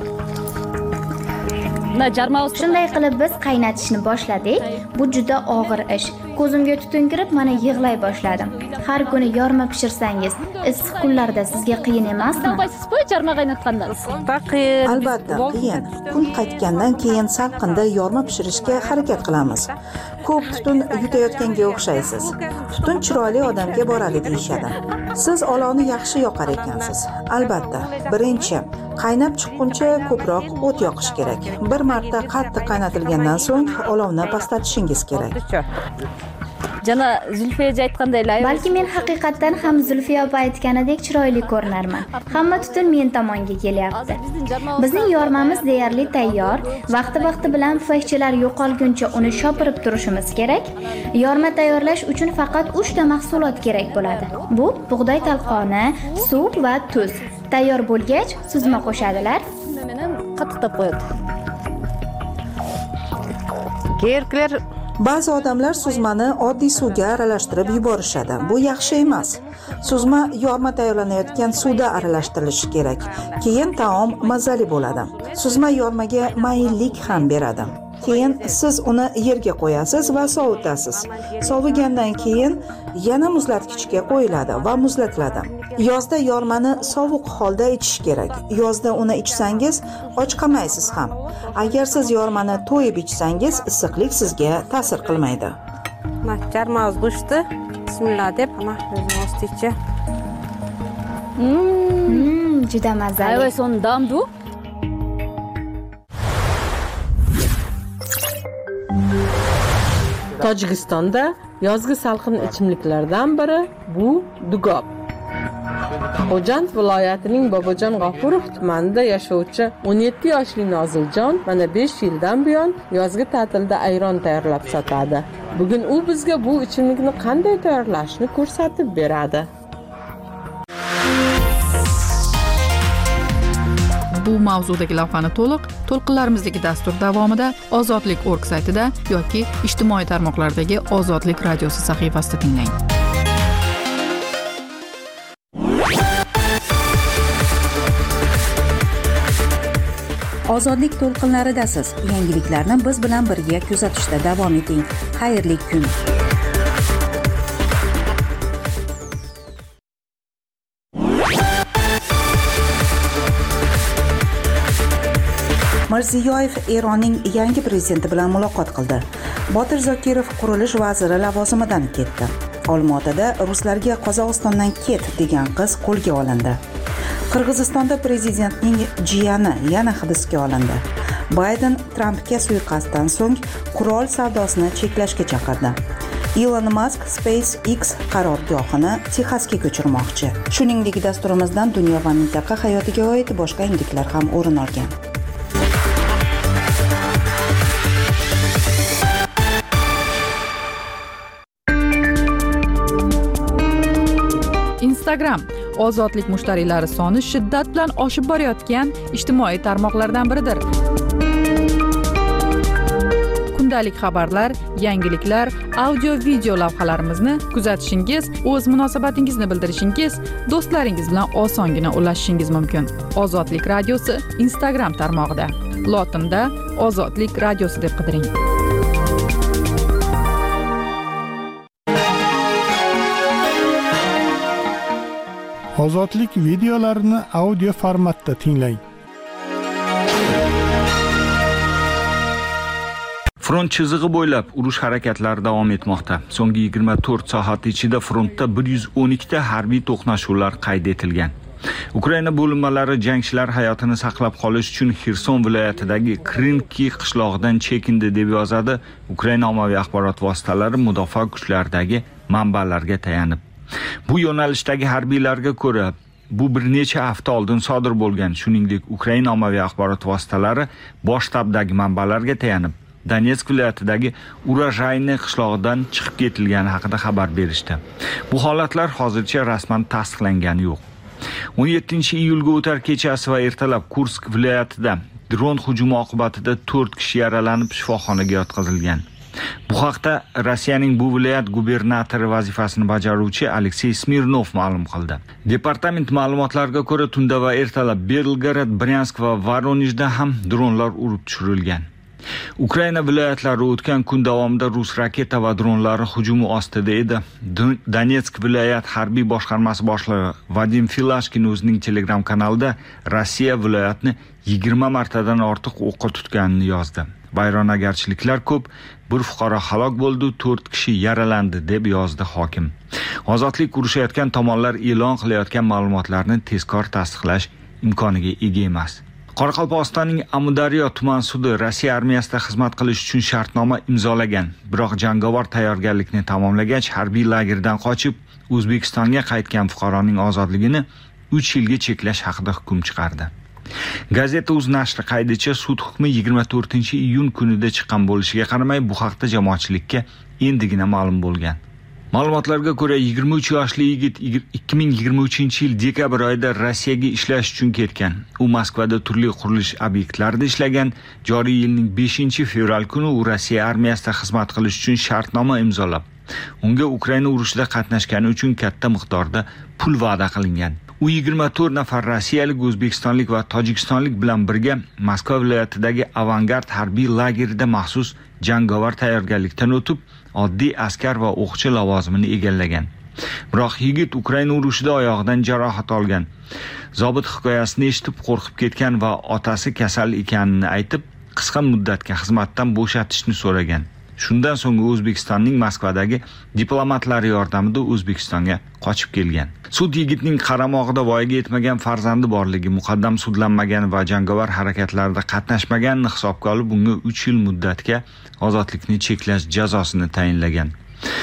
Shunday qilib biz qaynatishni boshladik. Bu juda og'ir ish. Ko'zimga tutun kirib, mana yig'lay boshladim. Har kuni yorma pishirsangiz, issiq kunlarda sizga qiyin emasmi? Albatta, qiyin. Kun qaytgandan keyin salqinda yorma pishirishga harakat qilamiz. Ko'p tutun yutayotganga o'xshaysiz. Tutun chiroyli odamga boradi deyshadi. Siz olovni yaxshi yoqar ekansiz. Albatta, birinchi qaynab chiqquncha ko'proq o't yoqish kerak. Bir marta qattiq qaynatilgandan so'ng olovni pastatishingiz kerak. Jana Zulfiya aytganday, balki men haqiqatdan ham Zulfiya opa aytganidek chiroyli ko'rinarman. Hamma tutun men tomonga kelyapti. Bizning yormamiz deyarli tayyor. Vaqti bilan pufakchalar yo'qolguncha uni shopirib turishimiz kerak. Yorma tayyorlash uchun faqat 3 ta mahsulot kerak bo'ladi. Bu bug'doy talqoni, suv va tuz. Tayyor bo'lgach, suzma qo'shadilar. Qattiqlab qo'yadi. Erkaklar Ba'zi odamlar suzmani oddiy suvga aralashtirib yuborishadi. Bu yaxshi emas. Suzma yorma tayyorlanayotgan suvda aralashtirilishi kerak. Keyin taom mazali bo'ladi. Suzma yormaga mayillik ham beradi. Keyin siz uni yerga qo'yasiz va sovutasiz. Sovigandan keyin yana muzlatgichga qo'yiladi va muzlatiladi. Yozda yormani sovuq holda ichish kerak. Yozda uni ichsangiz och qolmaysiz ham. Agar siz yormani to'yib ichsangiz, issiqlik sizga ta'sir qilmaydi. Jarmoz go'shti. Bismillah deb, mana osticha. Juda mazali. Ayvay son damdu. Tojikistonda yozgi salqin ichimliklardan biri bu dugob. Xo'jand viloyatining Bobojon G'ofurov tumanida yashovchi 17 yoshli Noziljon mana 5 yildan buyon yozgi ta'tilda ayron tayyorlab sotadi. Bugun u bizga bu ichimlikni qanday tayyorlashni ko'rsatib beradi. Bu mavzudagi lavhani to'lqinlarimizdagi dastur davomida ozodlik.org saytida yoki ijtimoiy tarmoqlardagi Ozodlik radiosi sahifasida tinglang. Ozodlik to'lqinlaridasiz. Yangiliklarni biz bilan birga kuzatishda davom eting. Xayrli kun. Mirziyoyev Eronning yangi prezidenti bilan muloqot qildi. Botir Zokirov qurilish vaziri lavozimidan ketdi. Olmaotada ruslarga Qozog'istondan ket degan qiz qo'lga olindi. Qirg'izistonda prezidentning jiyani yana hibsga olindi. Bayden Trampga suiqasddan so'ng qurol savdosini cheklashga chaqirdi. Elon Musk SpaceX qarorgohini Texasga ko'chirmoqchi. Shuningdek, dasturimizdan dunyo va mintaqa hayotiga oid boshqa yangiliklar ham o'rin olgan. Instagram ozodlik mushtariylari soni shiddat bilan oshib borayotgan ijtimoiy tarmoqlardan biridir. Kundalik xabarlar, yangiliklar, audio-video lavhalarimizni kuzatishingiz, o'z munosabatingizni bildirishingiz, do'stlaringiz bilan osongina ulashishingiz mumkin. Ozodlik radiosi Instagram tarmog'ida. Lotinda Ozodlik radiosi deb qidiring. Ozodlik videolarini audio formatda tinglang. Front chizig'i bo'ylab urush harakatlari davom etmoqda. So'nggi 24 soat ichida frontda 112 ta harbiy to'qnashuvlar qayd etilgan. Ukraina bo'linmalari jangchilar hayotini saqlab qolish uchun Xerson viloyatidagi Krinki qishlog'idan chekindi deb yozadi Ukraina ommaviy axborot vositalari mudofaa kuchlaridagi manbalarga tayanib. Bu yo'nalishdagi harbiylarga ko'ra, bu bir necha hafta oldin sodir bo'lgan. Shuningdek, Ukraina ommaviy axborot vositalari bosh shtabdagi manbalarga tayanib, Donetsk viloyatidagi Urajayni qishlog'idan chiqib ketilgani haqida xabar berishdi. Bu holatlar hozircha rasman tasdiqlangani yo'q. 17-iyulga o'tar kechasi va ertalab Kursk viloyatida dron hujumi oqibatida 4 kishi yaralanib shifoxonaga yotqizilgan. Bu haqda Rossiyaning bu viloyat gubernatori vazifasini bajaruvchi Aleksey Smirnov ma'lum qildi. Departament ma'lumotlariga ko'ra, tunda va ertalab Belgorod, Bryansk va Voronejda ham dronlar urib tushirilgan. Ukraina viloyatlari o'tgan kun davomida rus raketa va dronlari hujumi ostida edi. Donetsk viloyat harbiy boshqarmasi boshlig'i Vadim Filashkin o'zining Telegram kanalida Rossiya viloyatni 20 martadan ortiq o'qqa tutganini yozdi. Vayronagarchiliklar ko'p, bir fuqaro halok bo'ldi, 4 kishi yaralandi deb yozdi hokim. Ozodlik urushayotgan tomonlar e'lon qilayotgan ma'lumotlarni tezkor tasdiqlash imkoniga ega emas. Qoraqalpog'istonning Amudaryo tuman sudi Rossiya armiyasida xizmat qilish uchun shartnoma imzolagan. Biroq jangovar tayyorgarlikni tamomlagach, harbiy lagerdan qochib, O'zbekistonga qaytgan fuqaroning ozodligini 3 yilga cheklash haqida hukm chiqardi. Gazeta.uz nashri qaydicha, sud hukmi 24-iyun kunida chiqqan bo'lishiga qaramay, bu haqda jamoatchilikka endigina ma'lum bo'lgan. Ma'lumotlarga ko'ra, 23 yoshli yigit 2023-yil dekabr oyida Rossiyaga ishlash uchun ketgan. U Moskvada turli qurilish obyektlarida ishlagan. Joriy yilning 5-fevral kuni u Rossiya armiyasida xizmat qilish uchun shartnoma imzolab, unga Ukraina urushida qatnashgani uchun katta miqdorda pul va'da qilingan. U 24 nafar rossiyalik, o'zbekistonlik va tojikistonlik bilan birga Moskva viloyatidagi Avangard harbiy lagerida maxsus jangovar tayyorgarlikdan o'tib, oddiy askar va o'qchi lavozimini egallagan. Biroq yigit Ukraina urushida oyog'idan jarohat olgan. Zobit hikoyasini eshitib qo'rqib ketgan va otasi kasal ekanini aytib, qisqa muddatga xizmatdan bo'shatishni so'ragan. Shundan so'ng O'zbekistonning Moskvadagi diplomatlari yordamida O'zbekistonga qochib kelgan. Sud yigitning qaramog'ida voyaga yetmagan farzandi borligi, muqaddam sudlanmagan va jangovar harakatlarda qatnashmaganini hisobga olib, unga 3 yil muddatga ozodlikni cheklash jazosini tayinlagan.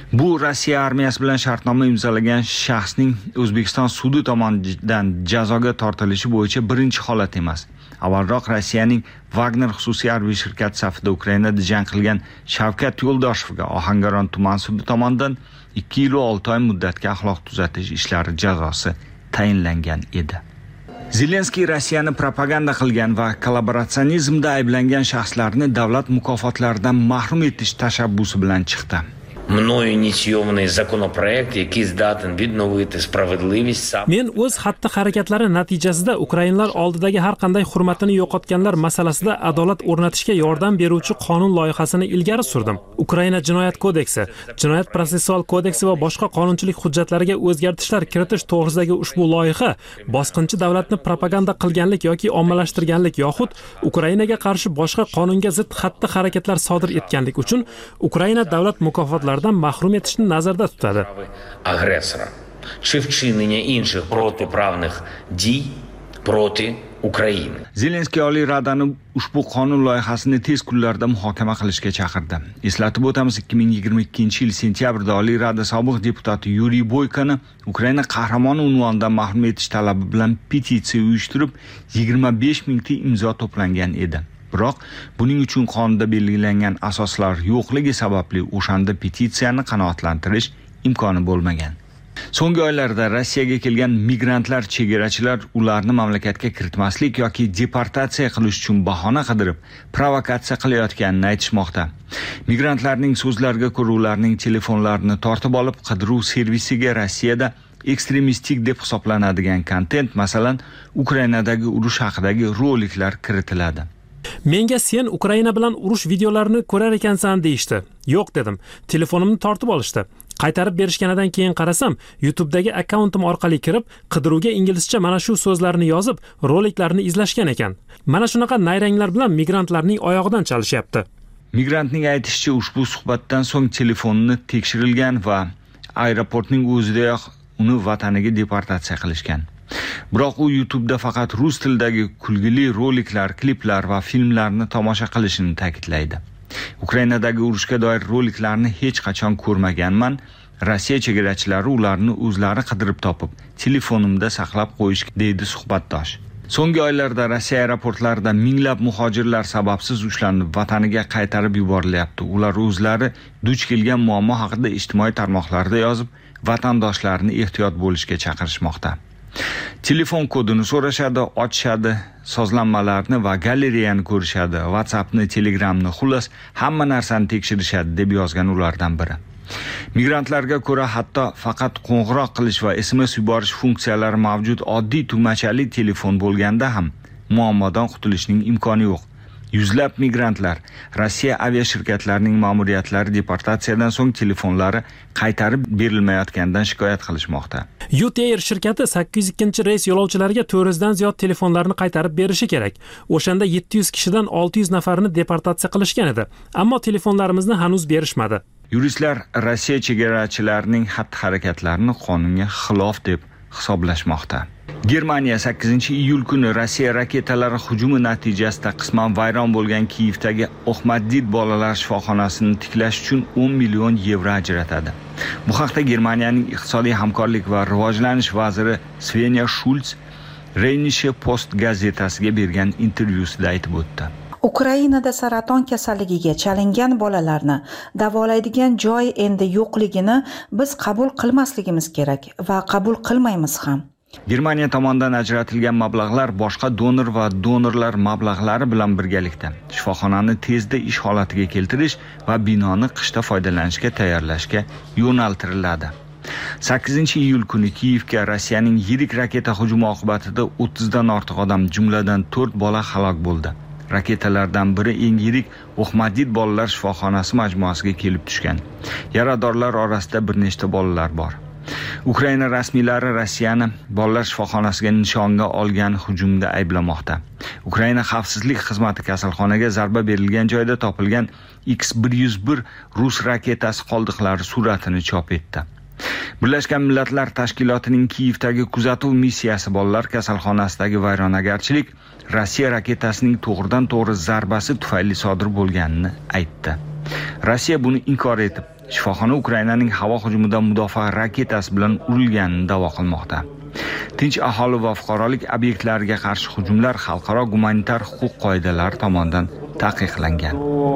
Bu Rossiya armiyasi bilan shartnoma imzolagan shaxsning O'zbekiston sudi tomonidan jazoga tortilishi bo'yicha birinchi holat emas. Avvalroq Rossiyaning Wagner xususiy harbiy shirkati safida Ukrainada jang qilgan Shavkat Yo'ldoshevga Ohangaron tuman sudi tomonidan 2 yil va 6 oy muddatga axloq tuzatish ishlari jazosi tayinlangan edi. Zelenskiy Rossiyani propaganda qilgan va kollaboratsionizmda ayblangan shaxslarni davlat mukofotlaridan mahrum etish tashabbusi bilan chiqdi. Мною ініційований законопроект, який здатен відновити справедливість. Men o'z xatti-harakatlari natijasida Ukrainlar oldidagi har qanday hurmatini yo'qotganlar masalasida adolat o'rnatishga yordam beruvchi qonun loyihasini ilgari surdim. Ukraina Jinoyat kodeksi, Jinoyat protsessual kodeksi va boshqa qonunchilik hujjatlariga o'zgartishlar kiritish to'g'risidagi ushbu loyiha bosqinchi davlatni propaganda qilganlik yoki ommalashtirganlik yoxud Ukrainaga qarshi boshqa qonunga zid xatti-harakatlar sodir etganlik uchun Ukraina davlat mukofotlari mahrum etishni nazarda tutadi. Агресора чи вчинення інших протиправних дій проти України. Zelenskiy Oliy Radani ushbu qonun loyihasini tez kunlarda muhokama qilishga chaqirdi. Eslatib o'tamiz, 2022-yil sentyabrda Oliy Rada sobiq deputati Yuriy Boykani Ukraina qahramoni unvonidan mahrum etish talabi bilan petitsiya uyushtirib 25 mingta imzo to'plangan edi. Biroq buning uchun qonunda belgilangan asoslar yo'qligi sababli o'shanda petitsiyani qanoatlantirish imkoni bo'lmagan. So'nggi oylarda Rossiyaga kelgan migrantlar chegarachilar ularni mamlakatga kiritmaslik yoki deportatsiya qilish uchun bahona qidirib, provokatsiya qilayotganini aytishmoqda. Migrantlarning so'zlariga ko'ra ularning telefonlarini tortib olib, qidiruv servisiga Rossiyada ekstremistik deb hisoblanadigan kontent, masalan, Ukrainadagi urush haqidagi roliklar kiritiladi. Menga sen Ukraina bilan urush videolarini ko'rar ekansan deyishdi. Yo'q dedim. Telefonimni tortib olishdi. Qaytarib berishganidan keyin qarasam, YouTube'dagi akkauntim orqali kirib, qidiruvga inglizcha mana shu so'zlarni yozib, roliklarni izlashgan ekan. Mana shunaqa nayranglar bilan migrantlarning oyog'idan chalishyapti. Migrantning aytishicha, ushbu suhbatdan so'ng telefonini tekshirilgan va aeroportning o'zidayoq uni vataniga deportatsiya qilishgan. Biroq u YouTube'da faqat rus tilidagi kulgili roliklar, kliplar va filmlarni tomosha qilishini ta'kidlaydi. Ukrainadagi urushga doir roliklarni hech qachon ko'rmaganman. Rossiya chegarachilari ularni o'zlari qidirib topib, telefonimda saqlab qo'yishgan, deydi suhbatdosh. So'nggi oylarda Rossiya aeroportlarida minglab muhojirlar sababsiz ushlanib, vataniga qaytarib yuborilyapti. Ular o'zlari duch kelgan muammo haqida ijtimoiy tarmoqlarda yozib, vatandoshlarini ehtiyot bo'lishga chaqirishmoqda. Telefon kodini so'rashadi, ochishadi, sozlanmalarni va galereyani ko'rishadi, WhatsAppni, Telegramni, xullas hamma narsani tekshirishadi, deb yozgan ulardan biri. Migrantlarga ko'ra hatto faqat qo'ng'iroq qilish va SMS yuborish funksiyalari mavjud oddiy tugmachali telefon bo'lganda ham muammodan qutulishning imkoni yo'q. Yuzlab migrantlar Rossiya aviashirkatlarining ma'muriyatlari deportatsiyadan so'ng telefonlari qaytarib berilmayotganidan shikoyat qilishmoqda. UTair shirkati 802 reys yo'lovchilariga 400 dan ziyod telefonlarni qaytarib berishi kerak. O'shanda 700 kishidan 600 nafarini deportatsiya qilishgan edi, ammo telefonlarimizni hanuz berishmadi. Yuristlar Rossiya chegarachilarining xatti-harakatlarini qonunga xilof deb hisoblashmoqda. Germaniya 8-iyul kuni Rossiya raketalari hujumi natijasida qisman vayron bo'lgan Kiyevdagi Ahmadid bolalar shifoxonasini tiklash uchun 10 million yevro ajratadi. Bu haqda Germaniyaning iqtisodiy hamkorlik va rivojlanish vaziri Svenja Schulz Rheinische Post gazetasiga bergan intervyusida aytib o'tdi. Ukrainada saraton kasalligiga chalingan bolalarni davolaydigan joy endi yo'qligini biz qabul qilmasligimiz kerak va qabul qilmaymiz ham. Germaniya tomonidan ajratilgan mablag'lar boshqa donor va donorlar mablag'lari bilan birgalikda shifoxonani tezda ish holatiga keltirish va binoni qishda foydalanishga tayyorlashga yo'naltiriladi. 8-iyul kuni Kiyevga Rossiyaning yirik raketa hujumi oqibatida 30 dan ortiq odam, jumladan 4 bola halok bo'ldi. Raketalardan biri eng yirik Ahmadid bolalar shifoxonasi majmuasiga kelib tushgan. Yaradorlar orasida bir nechta bolalar bor. Ukraina rasmiylari Rossiyani bolalar shifoxonasiga nishonga olgan hujumda ayblamoqda. Ukraina xavfsizlik xizmati kasalxonaga zarba berilgan joyda topilgan X-101 rus raketasi qoldiqlari suratini chop etdi. Birlashgan Millatlar Tashkilotining Kiyevdagi kuzatuv missiyasi bolalar kasalxonasidagi vayronagarchilik Rossiya raketasining to'g'ridan-to'g'ri zarbasi tufayli sodir bo'lganini aytdi. Rossiya buni inkor etib, Shifoxona Ukrainaning havo hujumidan mudofaa raketasi bilan urilganini da'vo qilmoqda. Tinch aholi va fuqarolik obyektlariga qarshi hujumlar xalqaro gumanitar huquq qoidalari tomonidan taqiqlangan.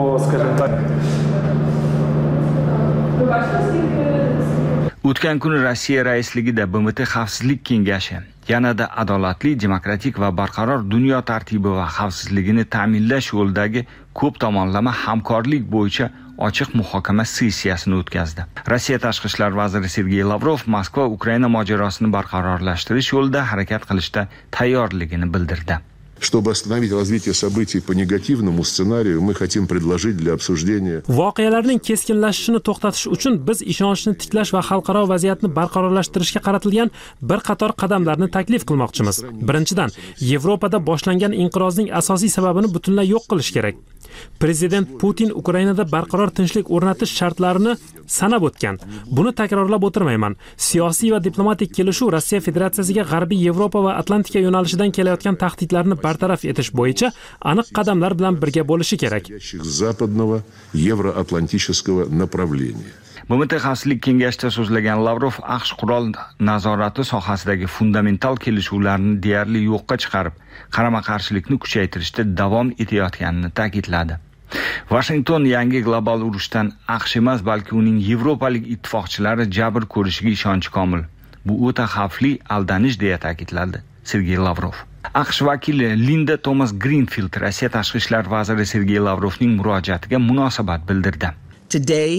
O'tgan kuni Rossiya raisligida BMT Xavfsizlik kengashi yanada adolatli, demokratik va barqaror dunyo tartibi va xavfsizligini ta'minlash yo'lidagi ko'p tomonlama hamkorlik bo'yicha ochiq muhokama sessiyasini o'tkazdi. Rossiya tashqi ishlar vaziri Sergey Lavrov Moskva Ukraina mojarosini barqarorlashtirish yo'lida harakat qilishda tayyorligini bildirdi. Чтобы остановить развитие событий по негативному сценарию, мы хотим предложить для обсуждения. Voqealarning keskinlashishini to'xtatish uchun biz ishonchni tiklash va xalqaro vaziyatni barqarorlashtirishga qaratilgan bir qator qadamlarni taklif qilmoqchimiz. Birinchidan, Yevropada boshlangan inqirozning asosiy sababini butunlay yo'q qilish kerak. Prezident Putin Ukrainada barqaror tinchlik o'rnatish shartlarini sanab o'tgan. Buni takrorlab o'tirmayman. Siyosiy va diplomatik kelishuv Rossiya Federatsiyasiga G'arbiy Yevropa va Atlantika yo'nalishidan kelayotgan tahdidlarni bartaraf etish bo'yicha aniq qadamlar bilan birga bo'lishi kerak. Западного евроатлантического направления. BMT Xavfsizlik kengashida so'zlagan Lavrov AQSh qurol nazorati sohasidagi fundamental kelishuvlarni deyarli yo'qqa chiqarib, qarama-qarshilikni kuchaytirishda davom etayotganini ta'kidladi. Washington yangi global urushdan AQSh emas, balki uning yevropalik ittifoqchilari jabr ko'rishiga ishonchi komil. Bu o'ta xavfli aldanish deya ta'kidladi Sergey Lavrov. AQSh vakili Linda Thomas Greenfield Rossiya tashqi ishlar vaziri Sergey Lavrovning murojaatiga munosabat bildirdi. Today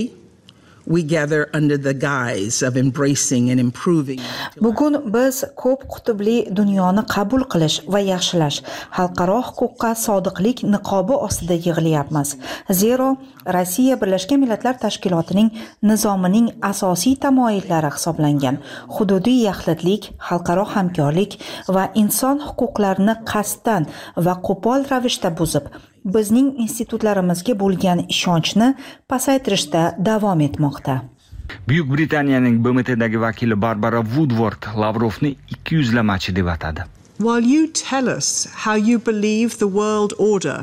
we gather under the guise of embracing and improving. Bugun biz ko'p qutbli dunyoni qabul qilish va yaxshilash, xalqaro huquqqa sodiqlik niqobi ostida yig'ilyapmiz. Zero Rossiya Birlashgan Millatlar Tashkilotining nizomining asosiy tamoyillari hisoblangan hududiy yaxlitlik, xalqaro hamkorlik va inson huquqlarini qasddan va qo'pol ravishda buzib, bizning institutlarimizga bo'lgan ishonchni pasaytirishda davom etmoqda. Buyuk Britaniyaning BMTdagi vakili Barbara Woodward Lavrovni ikkiyuzlamachi deb atadi. While you tell us how you believe the world order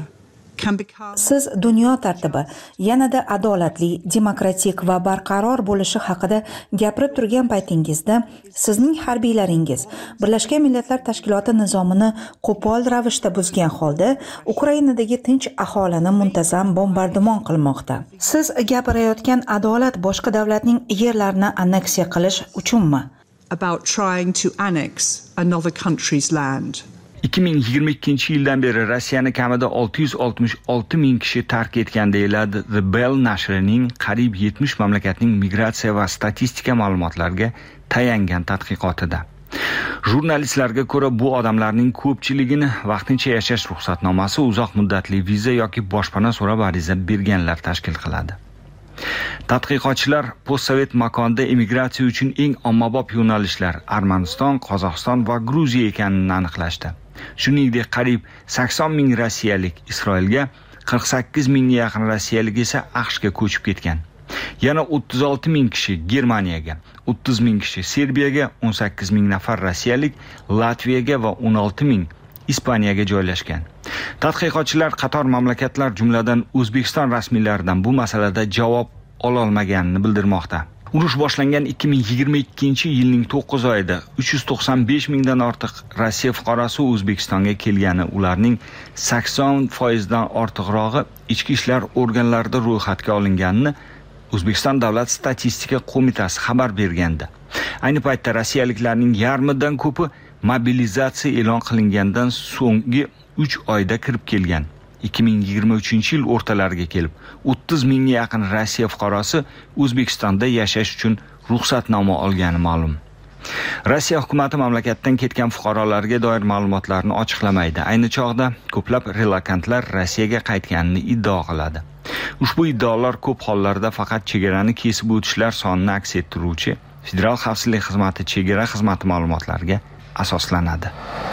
Siz dunyo tartibi yanada adolatli, demokratik va barqaror bo'lishi haqida gapirib turgan paytingizda, sizning harbiylaringiz Birlashgan Millatlar Tashkiloti nizomini qo'pol ravishda buzgan holda Ukrainadagi tinch aholini muntazam bombardimon qilmoqda. Siz gapirayotgan adolat boshqa davlatning yerlarini anneksiya qilish uchunmi? About trying to annex another country's land. 2022-yildan beri Rossiyani kamida 666 ming kishi tark etgan deyiladi The Bell nashrining qariyb 70 mamlakatning migratsiya va statistika ma'lumotlariga tayangan tadqiqotida. Jurnalistlarga ko'ra, bu odamlarning ko'pchiligini vaqtincha yashash ruxsatnomasi, uzoq muddatli viza yoki boshpana so'rab ariza berganlar tashkil qiladi. Tadqiqotchilar postsovet makonda emigratsiya uchun eng ommabop yo'nalishlar Armaniston, Qozog'iston va Gruziya ekanini aniqlashdi. Shuningdek, qariyb 80 ming rossiyalik Isroilga, 48 mingga yaqin rossiyalik esa AQShga ko'chib ketgan. Yana 36 ming kishi Germaniyaga, 30 ming kishi Serbiyaga, 18 ming nafar rossiyalik Latviyaga va 16 ming Ispaniyaga joylashgan. Tadqiqotchilar qator mamlakatlar, jumladan O'zbekiston rasmiylaridan bu masalada javob ololmaganini bildirmoqda. Urush boshlangan 2022-yilning 9 oyida 395 mingdan ortiq Rossiya fuqarosi O'zbekistonga kelgani, ularning 80% dan ortiqrog'i ichki ishlar organlarida ro'yxatga olinganini O'zbekiston Davlat statistika qo'mitasi xabar bergandi. Ayni paytda rossiyaliklarning yarmidan ko'pi mobilizatsiya e'lon qilingandan so'nggi 3 oyda kirib kelgan. 2023-yil o'rtalariga kelib 30 mingga yaqin Rossiya fuqarosi O'zbekistonda yashash uchun ruxsatnoma olgani ma'lum. Rossiya hukumatı mamlakatdan ketgan fuqarolarga doir ma'lumotlarni ochiqlamaydi. Ayni chog'da ko'plab relokantlar Rossiyaga qaytganini iddao qiladi. Ushbu iddaolar ko'p hollarda faqat chegarani kesib o'tishlar sonini aks ettiruvchi Federal xavfsizlik xizmati chegara xizmati ma'lumotlariga asoslanadi.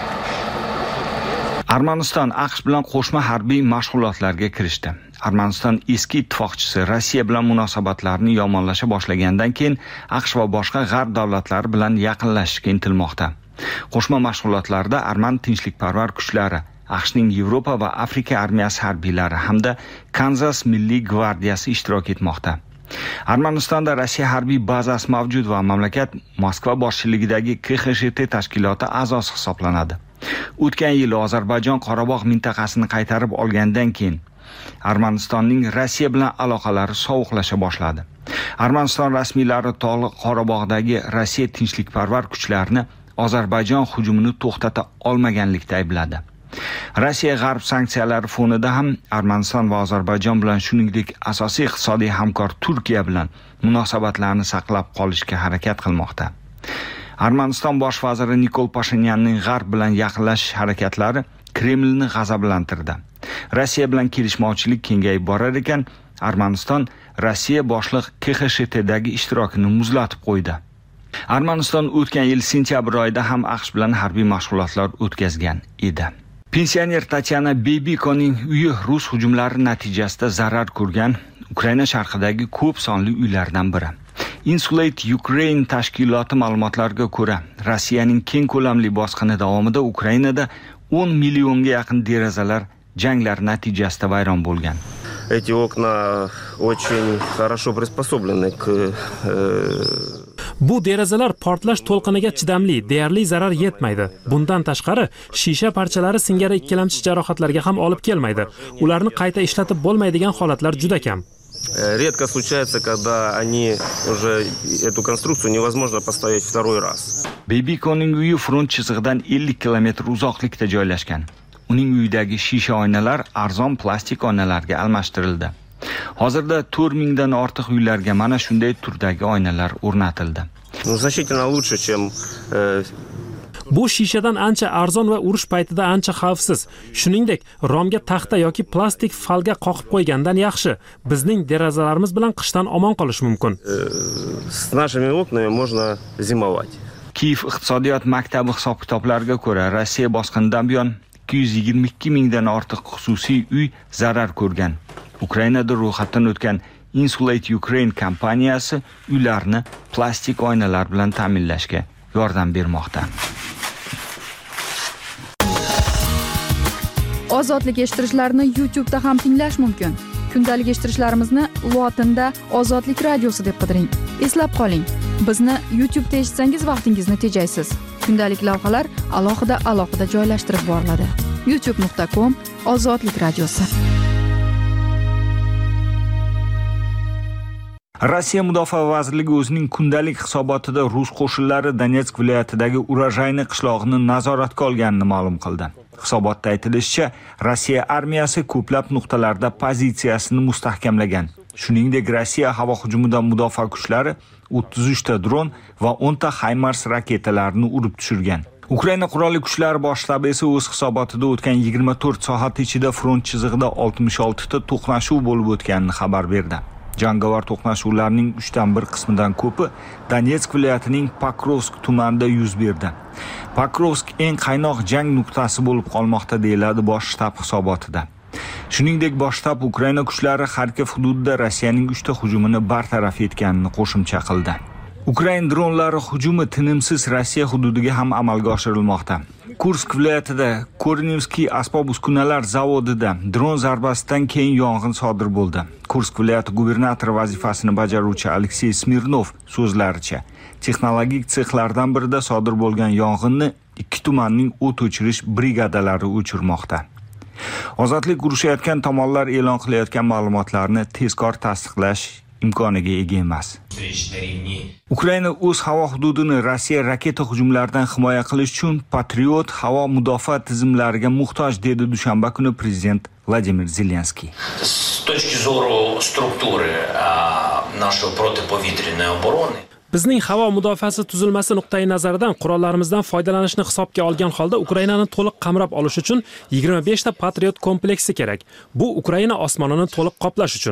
Armaniston AQSh bilan qo'shma harbiy mashg'ulotlarga kirishdi. Armaniston eski ittifoqchisi Rossiya bilan munosabatlarni yomonlasha boshlagandan keyin AQSh va boshqa g'arb davlatlari bilan yaqinlashishga intilmoqda. Qo'shma mashg'ulotlarda Arman tinchlikparvar kuchlari, AQShning Yevropa va Afrika armiyasi harbiylari hamda Kanzas Milliy gvardiyasi ishtirok etmoqda. Armanistonda Rossiya harbiy bazasi mavjud va mamlakat Moskva boshchiligidagi KXSHT tashkiloti a'zosi hisoblanadi. O'tgan yil Ozarbayjon Qorabog' mintaqasini qaytarib olgandan keyin Armanistonning Rossiya bilan aloqalari sovuqlasha boshladi. Armaniston rasmiylari Tog'li Qorabog'dagi Rossiya tinchlikparvar kuchlarini Ozarbayjon hujumini to'xtata olmaganlikda aybladi. Rossiya g'arb sanksiyalari fonida ham Armaniston va Ozarbayjon bilan shuningdek asosiy iqtisodiy hamkor Turkiya bilan munosabatlarni saqlab qolishga harakat qilmoqda. Armaniston bosh vaziri Nikol Pashinyanning g'arb bilan yaqinlashish harakatlari Kremlni g'azablantirdi. Rossiya bilan kelishmovchilik kengayib borar ekan, Armaniston Rossiya boshliq KXSHTdagi ishtirokini muzlatib qo'ydi. Armaniston o'tgan yil sentyabr oyida ham AQSh bilan harbiy mashg'ulotlar o'tkazgan edi. Pensioner Tatyana Bebikoning uyi rus hujumlari natijasida zarar ko'rgan Ukraina sharqidagi ko'p sonli uylardan biri. Insulate Ukraine tashkiloti ma'lumotlariga ko'ra, Rossiyaning keng ko'lamli bosqini davomida Ukrainada 10 millionga yaqin derazalar janglar natijasida vayron bo'lgan. Эти окна очень хорошо приспособлены к Bu derazalar portlash to'lqiniga chidamli, deyarli zarar yetmaydi. Bundan tashqari, shisha parchalari singari ikkilamchi jarohatlarga ham olib kelmaydi. Ularni qayta ishlatib bo'lmaydigan holatlar juda kam. Редко случается, когда эту конструкцию невозможно поставить второй раз. Bebikoning uyi front chizig'idan 50 kilometr uzoqlikda joylashgan. Uning uyidagi shisha oynalar arzon plastik oynalarga almashtirildi. Hozirda 4000 dan ortiq uylarga mana shunday turdagi oynalar o'rnatildi. Значительно лучше, чем Bu shishadan ancha arzon va urush paytida ancha xavfsiz. Shuningdek, romga taxta yoki plastik falga qoqib qo'ygandan yaxshi. Bizning derazalarimiz bilan qishdan omon qolish mumkin. С нашими окнами можно зимовать. Kiyev iqtisodiyot maktabi hisob-kitoblariga ko'ra, Rossiya bosqinidan buyon 222 mingdan ortiq xususiy uy zarar ko'rgan. Ukrainada ro'yxatdan o'tgan Insulate Ukraine kompaniyasi uylarni plastik oynalar bilan ta'minlashga yordam bermoqda. Ozodlik eshittirishlarni YouTube'da ham tinglash mumkin. Kundalik eshittirishlarimizni lotinda Ozodlik radiosi deb qidiring. Eslab qoling, bizni YouTube'da eshitsangiz vaqtingizni tejaysiz. Kundalik lavhalar alohida joylashtirib boriladi. youtube.com/Ozodlik radiosi. Rossiya Mudofaa vazirligi o'zining kundalik hisobotida rus qo'shinlari Donetsk viloyatidagi Urajayni qishlog'ini nazoratga olganini ma'lum qildi. Hisobotda aytilishicha, Rossiya armiyasi ko'plab nuqtalarda pozitsiyasini mustahkamlagan. Shuningdek, Rossiya havo hujumidan mudofaa kuchlari 33 ta dron va 10 ta HIMARS raketalarini urib tushirgan. Ukraina qurolli kuchlari bosh shtabi esa o'z hisobotida o'tgan 24 soat ichida front chizig'ida 66 ta to'qnashuv bo'lib o'tganini xabar berdi. Jangovar to'qnashuvlarning 3dan 1 qismidan ko'pi Donetsk viloyatining Pokrovsk tumanida yuz berdi. Pokrovsk eng qaynoq jang nuqtasi bo'lib qolmoqda, deyiladi bosh shtab hisobotida. Shuningdek, bosh shtab Ukraina kuchlari Kharkiv hududida Rossiyaning 3 ta hujumini bartaraf etganini qo'shimcha qildi. Ukraina dronlari hujumi tinimsiz Rossiya hududiga ham amalga oshirilmoqda. Kursk viloyatida Korinevskiy asbob-uskunalar zavodida dron zarbasidan keyin yong'in sodir bo'ldi. Kursk viloyati gubernatori vazifasini bajaruvchi Aleksey Smirnov so'zlaricha, texnologik sexlardan birida sodir bo'lgan yong'inni 2 tumanning o't o'chirish brigadalari o'chirmoqda. Ozodlik urushayotgan tomonlar e'lon qilayotgan ma'lumotlarni tezkor tasdiqlash imkoniga ega emas. Ukraina o'z havo hududini Rossiya raketa hujumlaridan himoya qilish uchun Patriot havo mudofaa tizimlariga muhtoj, dedi dushanba kuni prezident Vladimir Zelenskiy. С точки зрения структуры нашей противоповітряної обороны Bizning havo mudofaasi tuzilmasi nuqtai nazaridan qurollarimizdan foydalanishni hisobga olgan holda Ukrainani to'liq qamrab olish uchun 25 ta Patriot kompleksi kerak. Bu Ukraina osmonini to'liq qoplash uchun.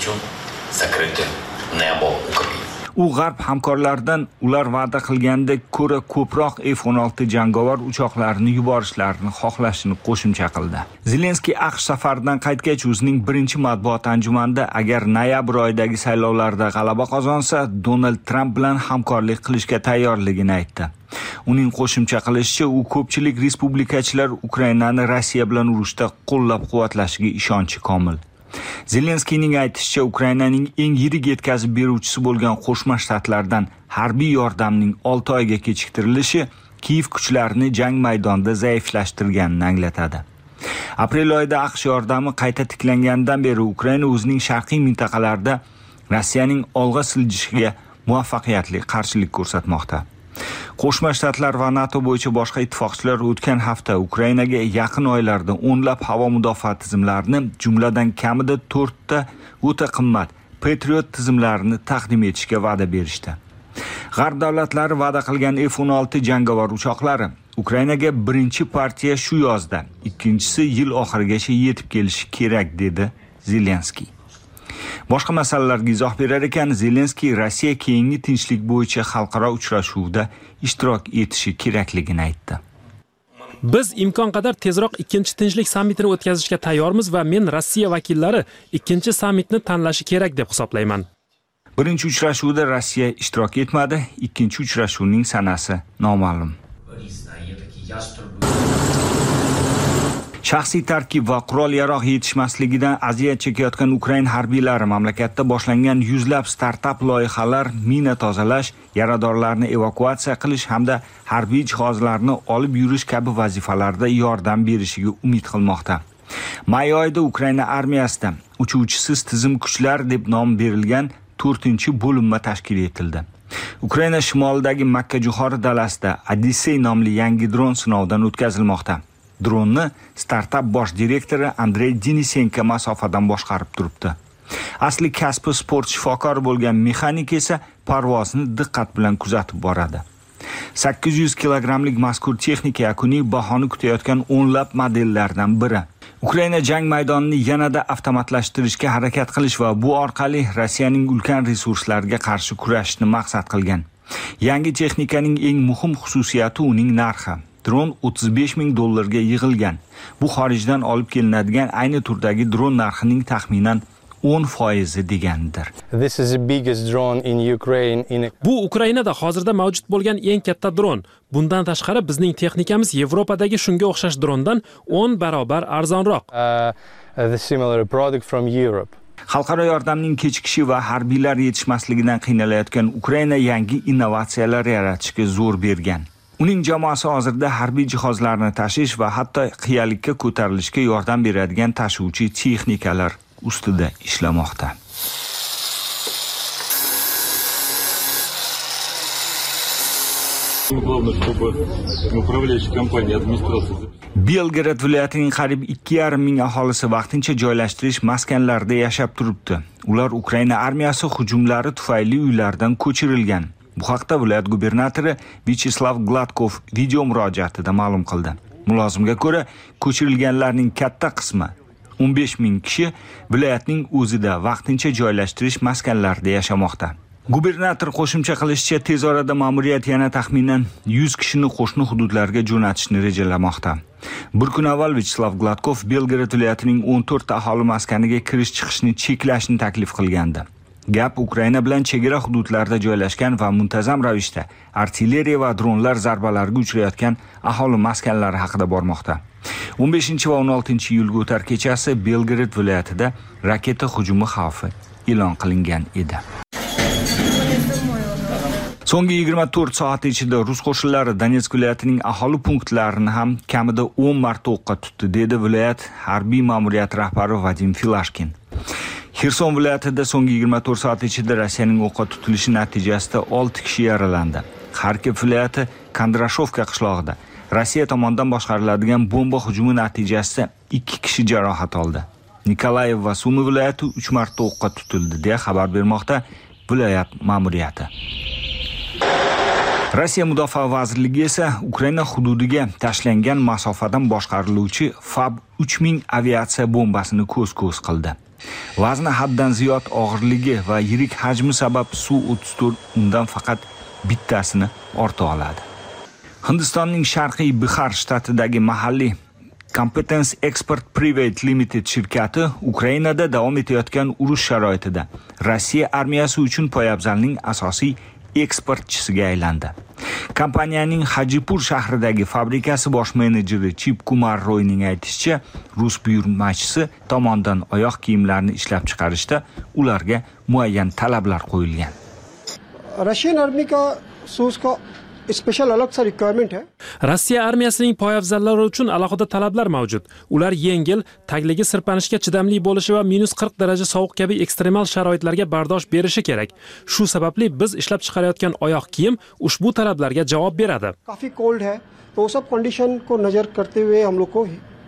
U g'arb hamkorlaridan ular va'da qilgandek ko'ra ko'proq F-16 jangovar uchoqlarini yuborishlarini xohlashini qo'shimcha qildi. Zelenskiy AQSh safaridan qaytgach o'zining birinchi matbuot anjumanida agar noyabr oyidagi saylovlarda g'alaba qozonsa, Donald Tramp bilan hamkorlik qilishga tayyorligini aytdi. Uning qo'shimcha qilishicha, u ko'pchilik respublikachilar Ukrainani Rossiya bilan urushda qo'llab-quvvatlashiga ishonchi komil. Zelenskiyning aytishicha, Ukrainaning eng yirik yetkazib beruvchisi bo'lgan Qo'shma Shtatlardan harbiy yordamning 6 oyga kechiktirilishi Kiyev kuchlarini jang maydonida zaiflashtirganini anglatadi. Aprel oyida AQSh yordami qayta tiklangandan beri Ukraina o'zining sharqiy mintaqalarida Rossiyaning olg'a siljishiga muvaffaqiyatli qarshilik ko'rsatmoqda. Qo'shma Shtatlar va NATO bo'yicha boshqa ittifoqchilar o'tgan hafta Ukrainaga yaqin oylarda o'nlab havo mudofaa tizimlarini, jumladan kamida 4 ta o'ta qimmat Patriot tizimlarini taqdim etishga va'da berishdi. G'arb davlatlari va'da qilgan F-16 jangovar uchoqlari Ukrainaga birinchi partiya shu yozda, ikkinchisi yil oxirigacha yetib kelishi kerak dedi Zelenskiy. Boshqa masalalarga izoh berar ekan, Zelenskiy Rossiya keyingi tinchlik bo'yicha xalqaro uchrashuvda ishtirok etishi kerakligini aytdi. Biz imkon qadar tezroq ikkinchi tinchlik sammitini o'tkazishga tayyormiz va men Rossiya vakillari ikkinchi sammitni tanlashi kerak deb hisoblayman. Birinchi uchrashuvda Rossiya ishtirok etmadi, ikkinchi uchrashuvning sanasi noma'lum. Shaxsiy tarkib va qurol-yarog' yetishmasligidan aziyat chekayotgan Ukrain harbiylari mamlakatda boshlangan yuzlab startap loyihalar, mina tozalash, yaradorlarni evakuatsiya qilish hamda harbiy jihozlarni olib yurish kabi vazifalarda yordam berishiga umid qilmoqda. May oyida Ukraina armiyasida uchuvchisiz tizim kuchlar deb nom berilgan 4-bo'linma tashkil etildi. Ukraina shimolidagi Makkajo'xori dalasida Odissey nomli yangi dron sinovdan o'tkazilmoqda. Dronni startap bosh direktori Andrey Denisenko masofadan boshqarib turibdi. Asli kasbi sport shifokori bo'lgan mexanik esa parvozni diqqat bilan kuzatib boradi. 800 kilogramlik mazkur texnika yakuniy bahoni kutayotgan o'nlab modellardan biri. Ukraina jang maydonini yanada avtomatlashtirishga harakat qilish va bu orqali Rossiyaning ulkan resurslariga qarshi kurashishni maqsad qilgan. Yangi texnikaning eng muhim xususiyati uning narxi. Dron $35,000 yig'ilgan. Bu xorijdan olib kelinadigan ayni turdagi dron narxining taxminan 10% degandir. Bu Ukrainada hozirda mavjud bo'lgan eng katta dron. Bundan tashqari bizning texnikamiz Yevropadagi shunga o'xshash drondan 10 barobar arzonroq. Xalqaro yordamning kechikishi va harbiylar yetishmasligidan qiynalayotgan Ukraina yangi innovatsiyalar yaratishga zo'r bergan. Uning jamoasi hozirda harbiy jihozlarni tashish va hatto qiyalikka ko'tarilishga yordam beradigan tashuvchi texnikalar ustida ishlamoqda. Belgrad viloyatining qariyb 2,5 ming aholisi vaqtincha joylashtirish maskanlarida yashab turibdi. Ular Ukraina armiyasi hujumlari tufayli uylaridan ko'chirilgan. Bu haqda viloyat gubernatori Vyacheslav Gladkov video murojaatida ma'lum qildi. Mulozimga ko'ra, ko'chirilganlarning katta qismi 15 ming kishi viloyatning o'zida vaqtincha joylashtirish maskanlarida yashamoqda. Gubernator qo'shimcha qilishicha, tez orada ma'muriyat yana taxminan 100 kishini qo'shni hududlarga jo'natishni rejalamoqda. Bir kun avval Vyacheslav Gladkov Belgrad viloyatining 14 aholi maskaniga kirish-chiqishni cheklashni taklif qilgandi. Gap Ukraina bilan chegara hududlarda joylashgan va muntazam ravishda artilleriya va dronlar zarbalariga uchrayotgan aholi maskanlari haqida bormoqda. 15 va 16 iyulga o'tar kechasi Belgrad viloyatida raketa hujumi xavfi e'lon qilingan edi. So'nggi 24 soat ichida rus qo'shinlari Donetsk viloyatining aholi punktlarini ham kamida 10 marta o'qqa tutdi, dedi viloyat harbiy ma'muriyat rahbari Vadim Filashkin. Xerson viloyatida so'nggi 24 soat ichida Rossiyaning o'qqa tutilishi natijasida 6 kishi yaralandi. Kharkiv viloyati Kondrashovka qishlog'ida Rossiya tomonidan boshqariladigan bomba hujumi natijasida 2 kishi jarohat oldi. Nikolayev va Sumi viloyati 3 marta o'qqa tutildi, deya xabar bermoqda viloyat ma'muriyati. Rossiya Mudofaa vazirligi esa Ukraina hududiga tashlangan masofadan boshqariluvchi FAB-3000 aviatsiya bombasini ko'z-ko'z qildi. Vazni haddan ziyod og'irligi va yirik hajmi sabab Su-34 undan faqat bittasini orta oladi. Hindistonning Sharqiy Bihar shtatidagi mahalliy Competence Export Private Limited shirkati Ukrainada davom etayotgan urush sharoitida Rossiya armiyasi uchun poyabzalning asosiy eksportchisiga aylandi. Kompaniyaning Hajipur shahridagi fabrikasi bosh menejeri Chip Kumar Royning aytishicha, rus buyurtmachisi tomonidan oyoq kiyimlarini ishlab chiqarishda ularga muayyan talablar qo'yilgan. Russian army ka so'z ka special alag sa requirement hai. Rossiya armiyasining poyafzallari uchun alohida talablar mavjud. Ular yengil, tagligi sirpanishga chidamli bo'lishi va -40 daraja sovuq kabi ekstremal sharoitlarga bardosh berishi kerak. Shu sababli biz ishlab chiqarayotgan oyoq kiyim ushbu talablarga javob beradi. काफी cold hai, to sab condition ko nazar karte hue hum log ko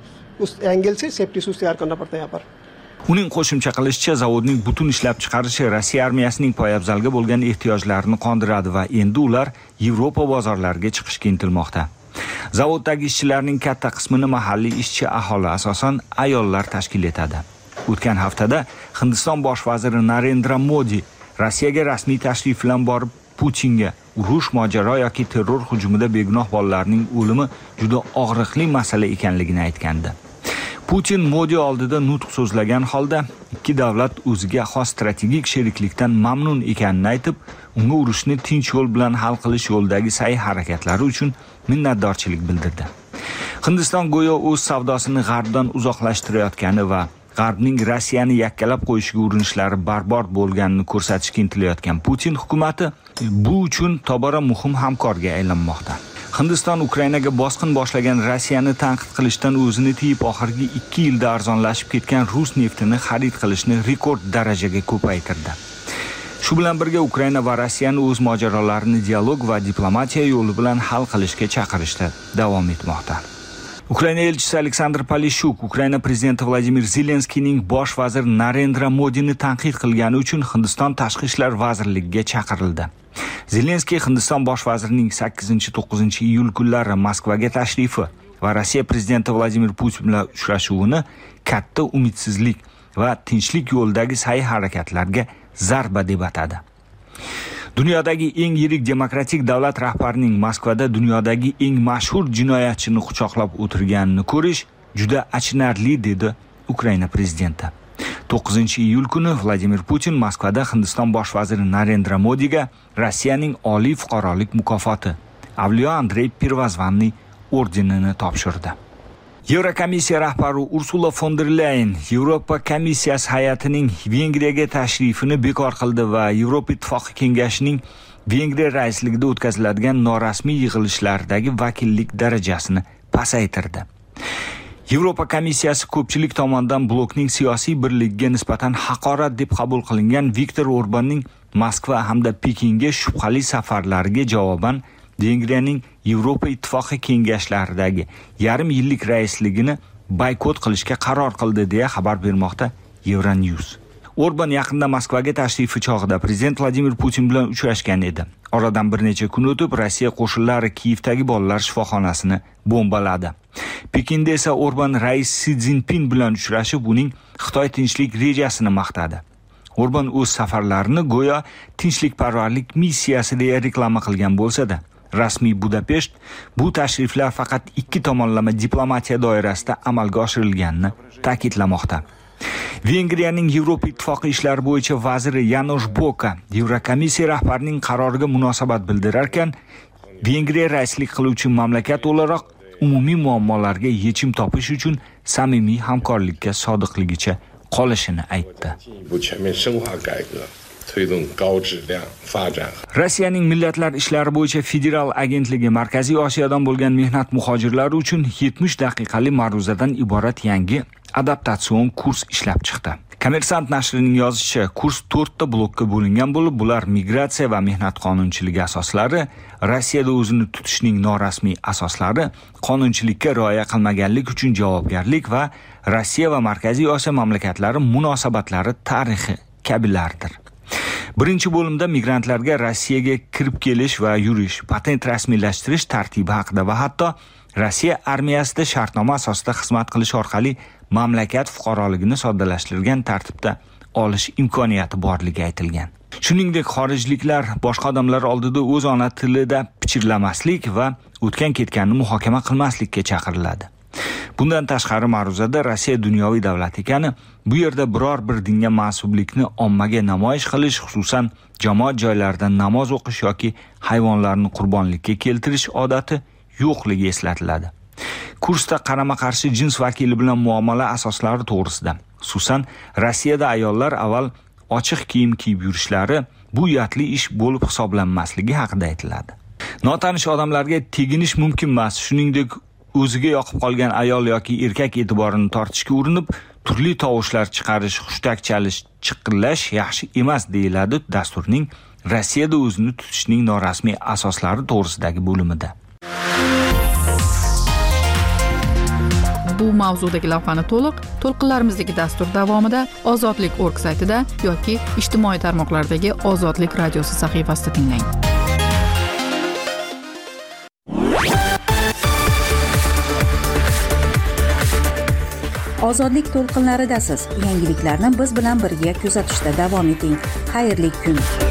us angle se safety shoes tayar karna padta hai yahan par. Uning qo'shimcha qilishicha, zavodning butun ishlab chiqarishi Rossiya armiyasining poyabzalga bo'lgan ehtiyojlarini qondiradi va endi ular Yevropa bozorlariga chiqishga intilmoqda. Zavoddagi ishchilarning katta qismini mahalliy ishchi aholi, asosan ayollar tashkil etadi. O'tgan haftada Hindiston bosh vaziri Narendra Modi Rossiyaga rasmiy tashrif bilan borib, Putinga urush, mojaro yoki terror hujumida begunoh bolalarning o'limi juda og'riqli masala ekanligini aytgandi. Putin Modi oldida nutq so'zlagan holda ikki davlat o'ziga xos strategik sheriklikdan mamnun ekanini aytib, unga urushni tinch yo'l bilan hal qilish yo'lidagi sa'y-harakatlari uchun minnatdorchilik bildirdi. Hindiston go'yo o'z savdosini G'arbdan uzoqlashtirayotgani va G'arbning Rossiyani yakkalab qo'yishga urinishlari barbod bo'lganini ko'rsatishga intilayotgan Putin hukumatı bu uchun tobora muhim hamkorga aylanmoqda. Hindiston Ukrainaga bosqin boshlagan Rossiyani tanqid qilishdan o'zini tiyib, oxirgi 2 yilda arzonlashib ketgan rus neftini xarid qilishni rekord darajaga ko'paytirdi. Shu bilan birga Ukraina va Rossiyani o'z mojarolarini dialog va diplomatiya yo'li bilan hal qilishga chaqirishda davom etmoqda. Ukraina elchisi Aleksandr Polishuk Ukraina prezidenti Vladimir Zelenskiyning bosh vazir Narendra Modini tanqid qilgani uchun Hindiston tashqi ishlar vazirligiga chaqirildi. Zelenskiy Hindiston bosh vazirining 8-9 iyul kunlari Moskvaga tashrifi va Rossiya prezidenti Vladimir Putin bilan uchrashuvini katta umidsizlik va tinchlik yo'lidagi sa'y-harakatlarga zarba deb atadi. Dunyodagi eng yirik demokratik davlat rahbarining Moskvada dunyodagi eng mashhur jinoyatchini quchoqlab o'tirganini ko'rish juda achinarli, dedi Ukraina prezidenti. 9-iyul kuni Vladimir Putin Moskvada Hindiston bosh vaziri Narendra Modiga Rossiyaning oliy fuqarolik mukofoti Avliyo Andrey Pirvazvanniy ordenini topshirdi. Yevrokomissiya rahbari Ursula von der Leyen Yevropa komissiyasi hay'atining Vengriyaga tashrifini bekor qildi va Yevropa ittifoqi kengashining Vengriya raisligida o'tkaziladigan norasmiy yig'ilishlardagi vakillik darajasini pasaytirdi. Yevropa komissiyasi ko'pchilik tomonidan blokning siyosiy birligiga nisbatan haqorat deb qabul qilingan Viktor Orbanning Moskva hamda Pekinga shubhali safarlariga javoban Vengriyaning Yevropa ittifoqi kengashlaridagi yarim yillik raisligini boykot qilishga qaror qildi deya xabar bermoqda Euronews. Orban yaqinda Moskvaga tashrifi chog'ida prezident Vladimir Putin bilan uchrashgan edi. Oradan bir necha kun o'tib Rossiya qo'shinlari Kiyevdagi bolalar shifoxonasini bombaladi. Pekinda esa Orban rais Si Szinpin bilan uchrashib, uning Xitoy tinchlik rejasini maqtadi. Orban o'z safarlarini go'yo tinchlikparvarlik missiyasi deya reklama qilgan bo'lsa-da, rasmiy Budapesht bu tashriflar faqat ikki tomonlama diplomatiya doirasida amalga oshirilganini ta'kidlamoqda. Vengriyaning Yevropa ittifoqi ishlari bo'yicha vaziri Janusz Boka Yevrokomissiya rahbarining qaroriga munosabat bildirarkan, Vengriya raislik qiluvchi mamlakat o'laroq umumiy muammolarga yechim topish uchun samimiy hamkorlikka sodiqligicha qolishini aytdi. Rossiyaning Millatlar ishlari bo'yicha federal agentligi Markaziy Osiyodan bo'lgan mehnat muhojirlari uchun 70 daqiqalik ma'ruzadan iborat yangi adaptatsion kurs ishlab chiqdi. Kommersant nashrining yozishicha, kurs 4 ta blokka bo'lingan bo'lib, bular migratsiya va mehnat qonunchiligi asoslari, Rossiyada o'zini tutishning norasmiy asoslari, qonunchilikka rioya qilmaganlik uchun javobgarlik va Rossiya va Markaziy Osiyo mamlakatlari munosabatlari tarixi kabilardir. Birinchi bo'limda migrantlarga Rossiyaga kirib kelish va yurish, patent rasmiylashtirish tartibi haqida va hatto Rossiya armiyasida shartnoma asosida xizmat qilish orqali mamlakat fuqaroligini soddalashtirilgan tartibda olish imkoniyati borligi aytilgan. Shuningdek, xorijliklar boshqa odamlar oldida o'z ona tilida pichirlamaslik va o'tgan-ketganni muhokama qilmaslikka chaqiriladi. Bundan tashqari ma'ruzada Rossiya dunyoviy davlat ekani, Bu yerda biror bir dinga mansublikni ommaga namoyish qilish, xususan jamoat joylarida namoz o'qish yoki hayvonlarni qurbonlikka keltirish odati yo'qligi eslatiladi. Kursda qarama-qarshi jins vakili bilan muomala asoslari to'g'risida, xususan Rossiyada ayollar avval ochiq kiyim kiyib yurishlari bu uyatli ish bo'lib hisoblanmasligi haqida aytiladi. Notanish odamlarga teginish mumkin emas, shuningdek o'ziga yoqib qolgan ayol yoki erkak e'tiborini tortishga urinib, turli tovushlar chiqarish, hushtak chalish, chiqillash yaxshi emas deyiladi dasturning Rossiyada o'zini tutishning norasmiy asoslari to'g'risidagi bo'limida. Bu mavzudagi lavhani to'lqinlarimizdagi dastur davomida ozodlik.org saytida yoki ijtimoiy tarmoqlardagi Ozodlik radiosi sahifasida tinglang. Ozodlik to'lqinlaridasiz. Yangiliklarni biz bilan birga kuzatishda davom eting. Xayrli kun.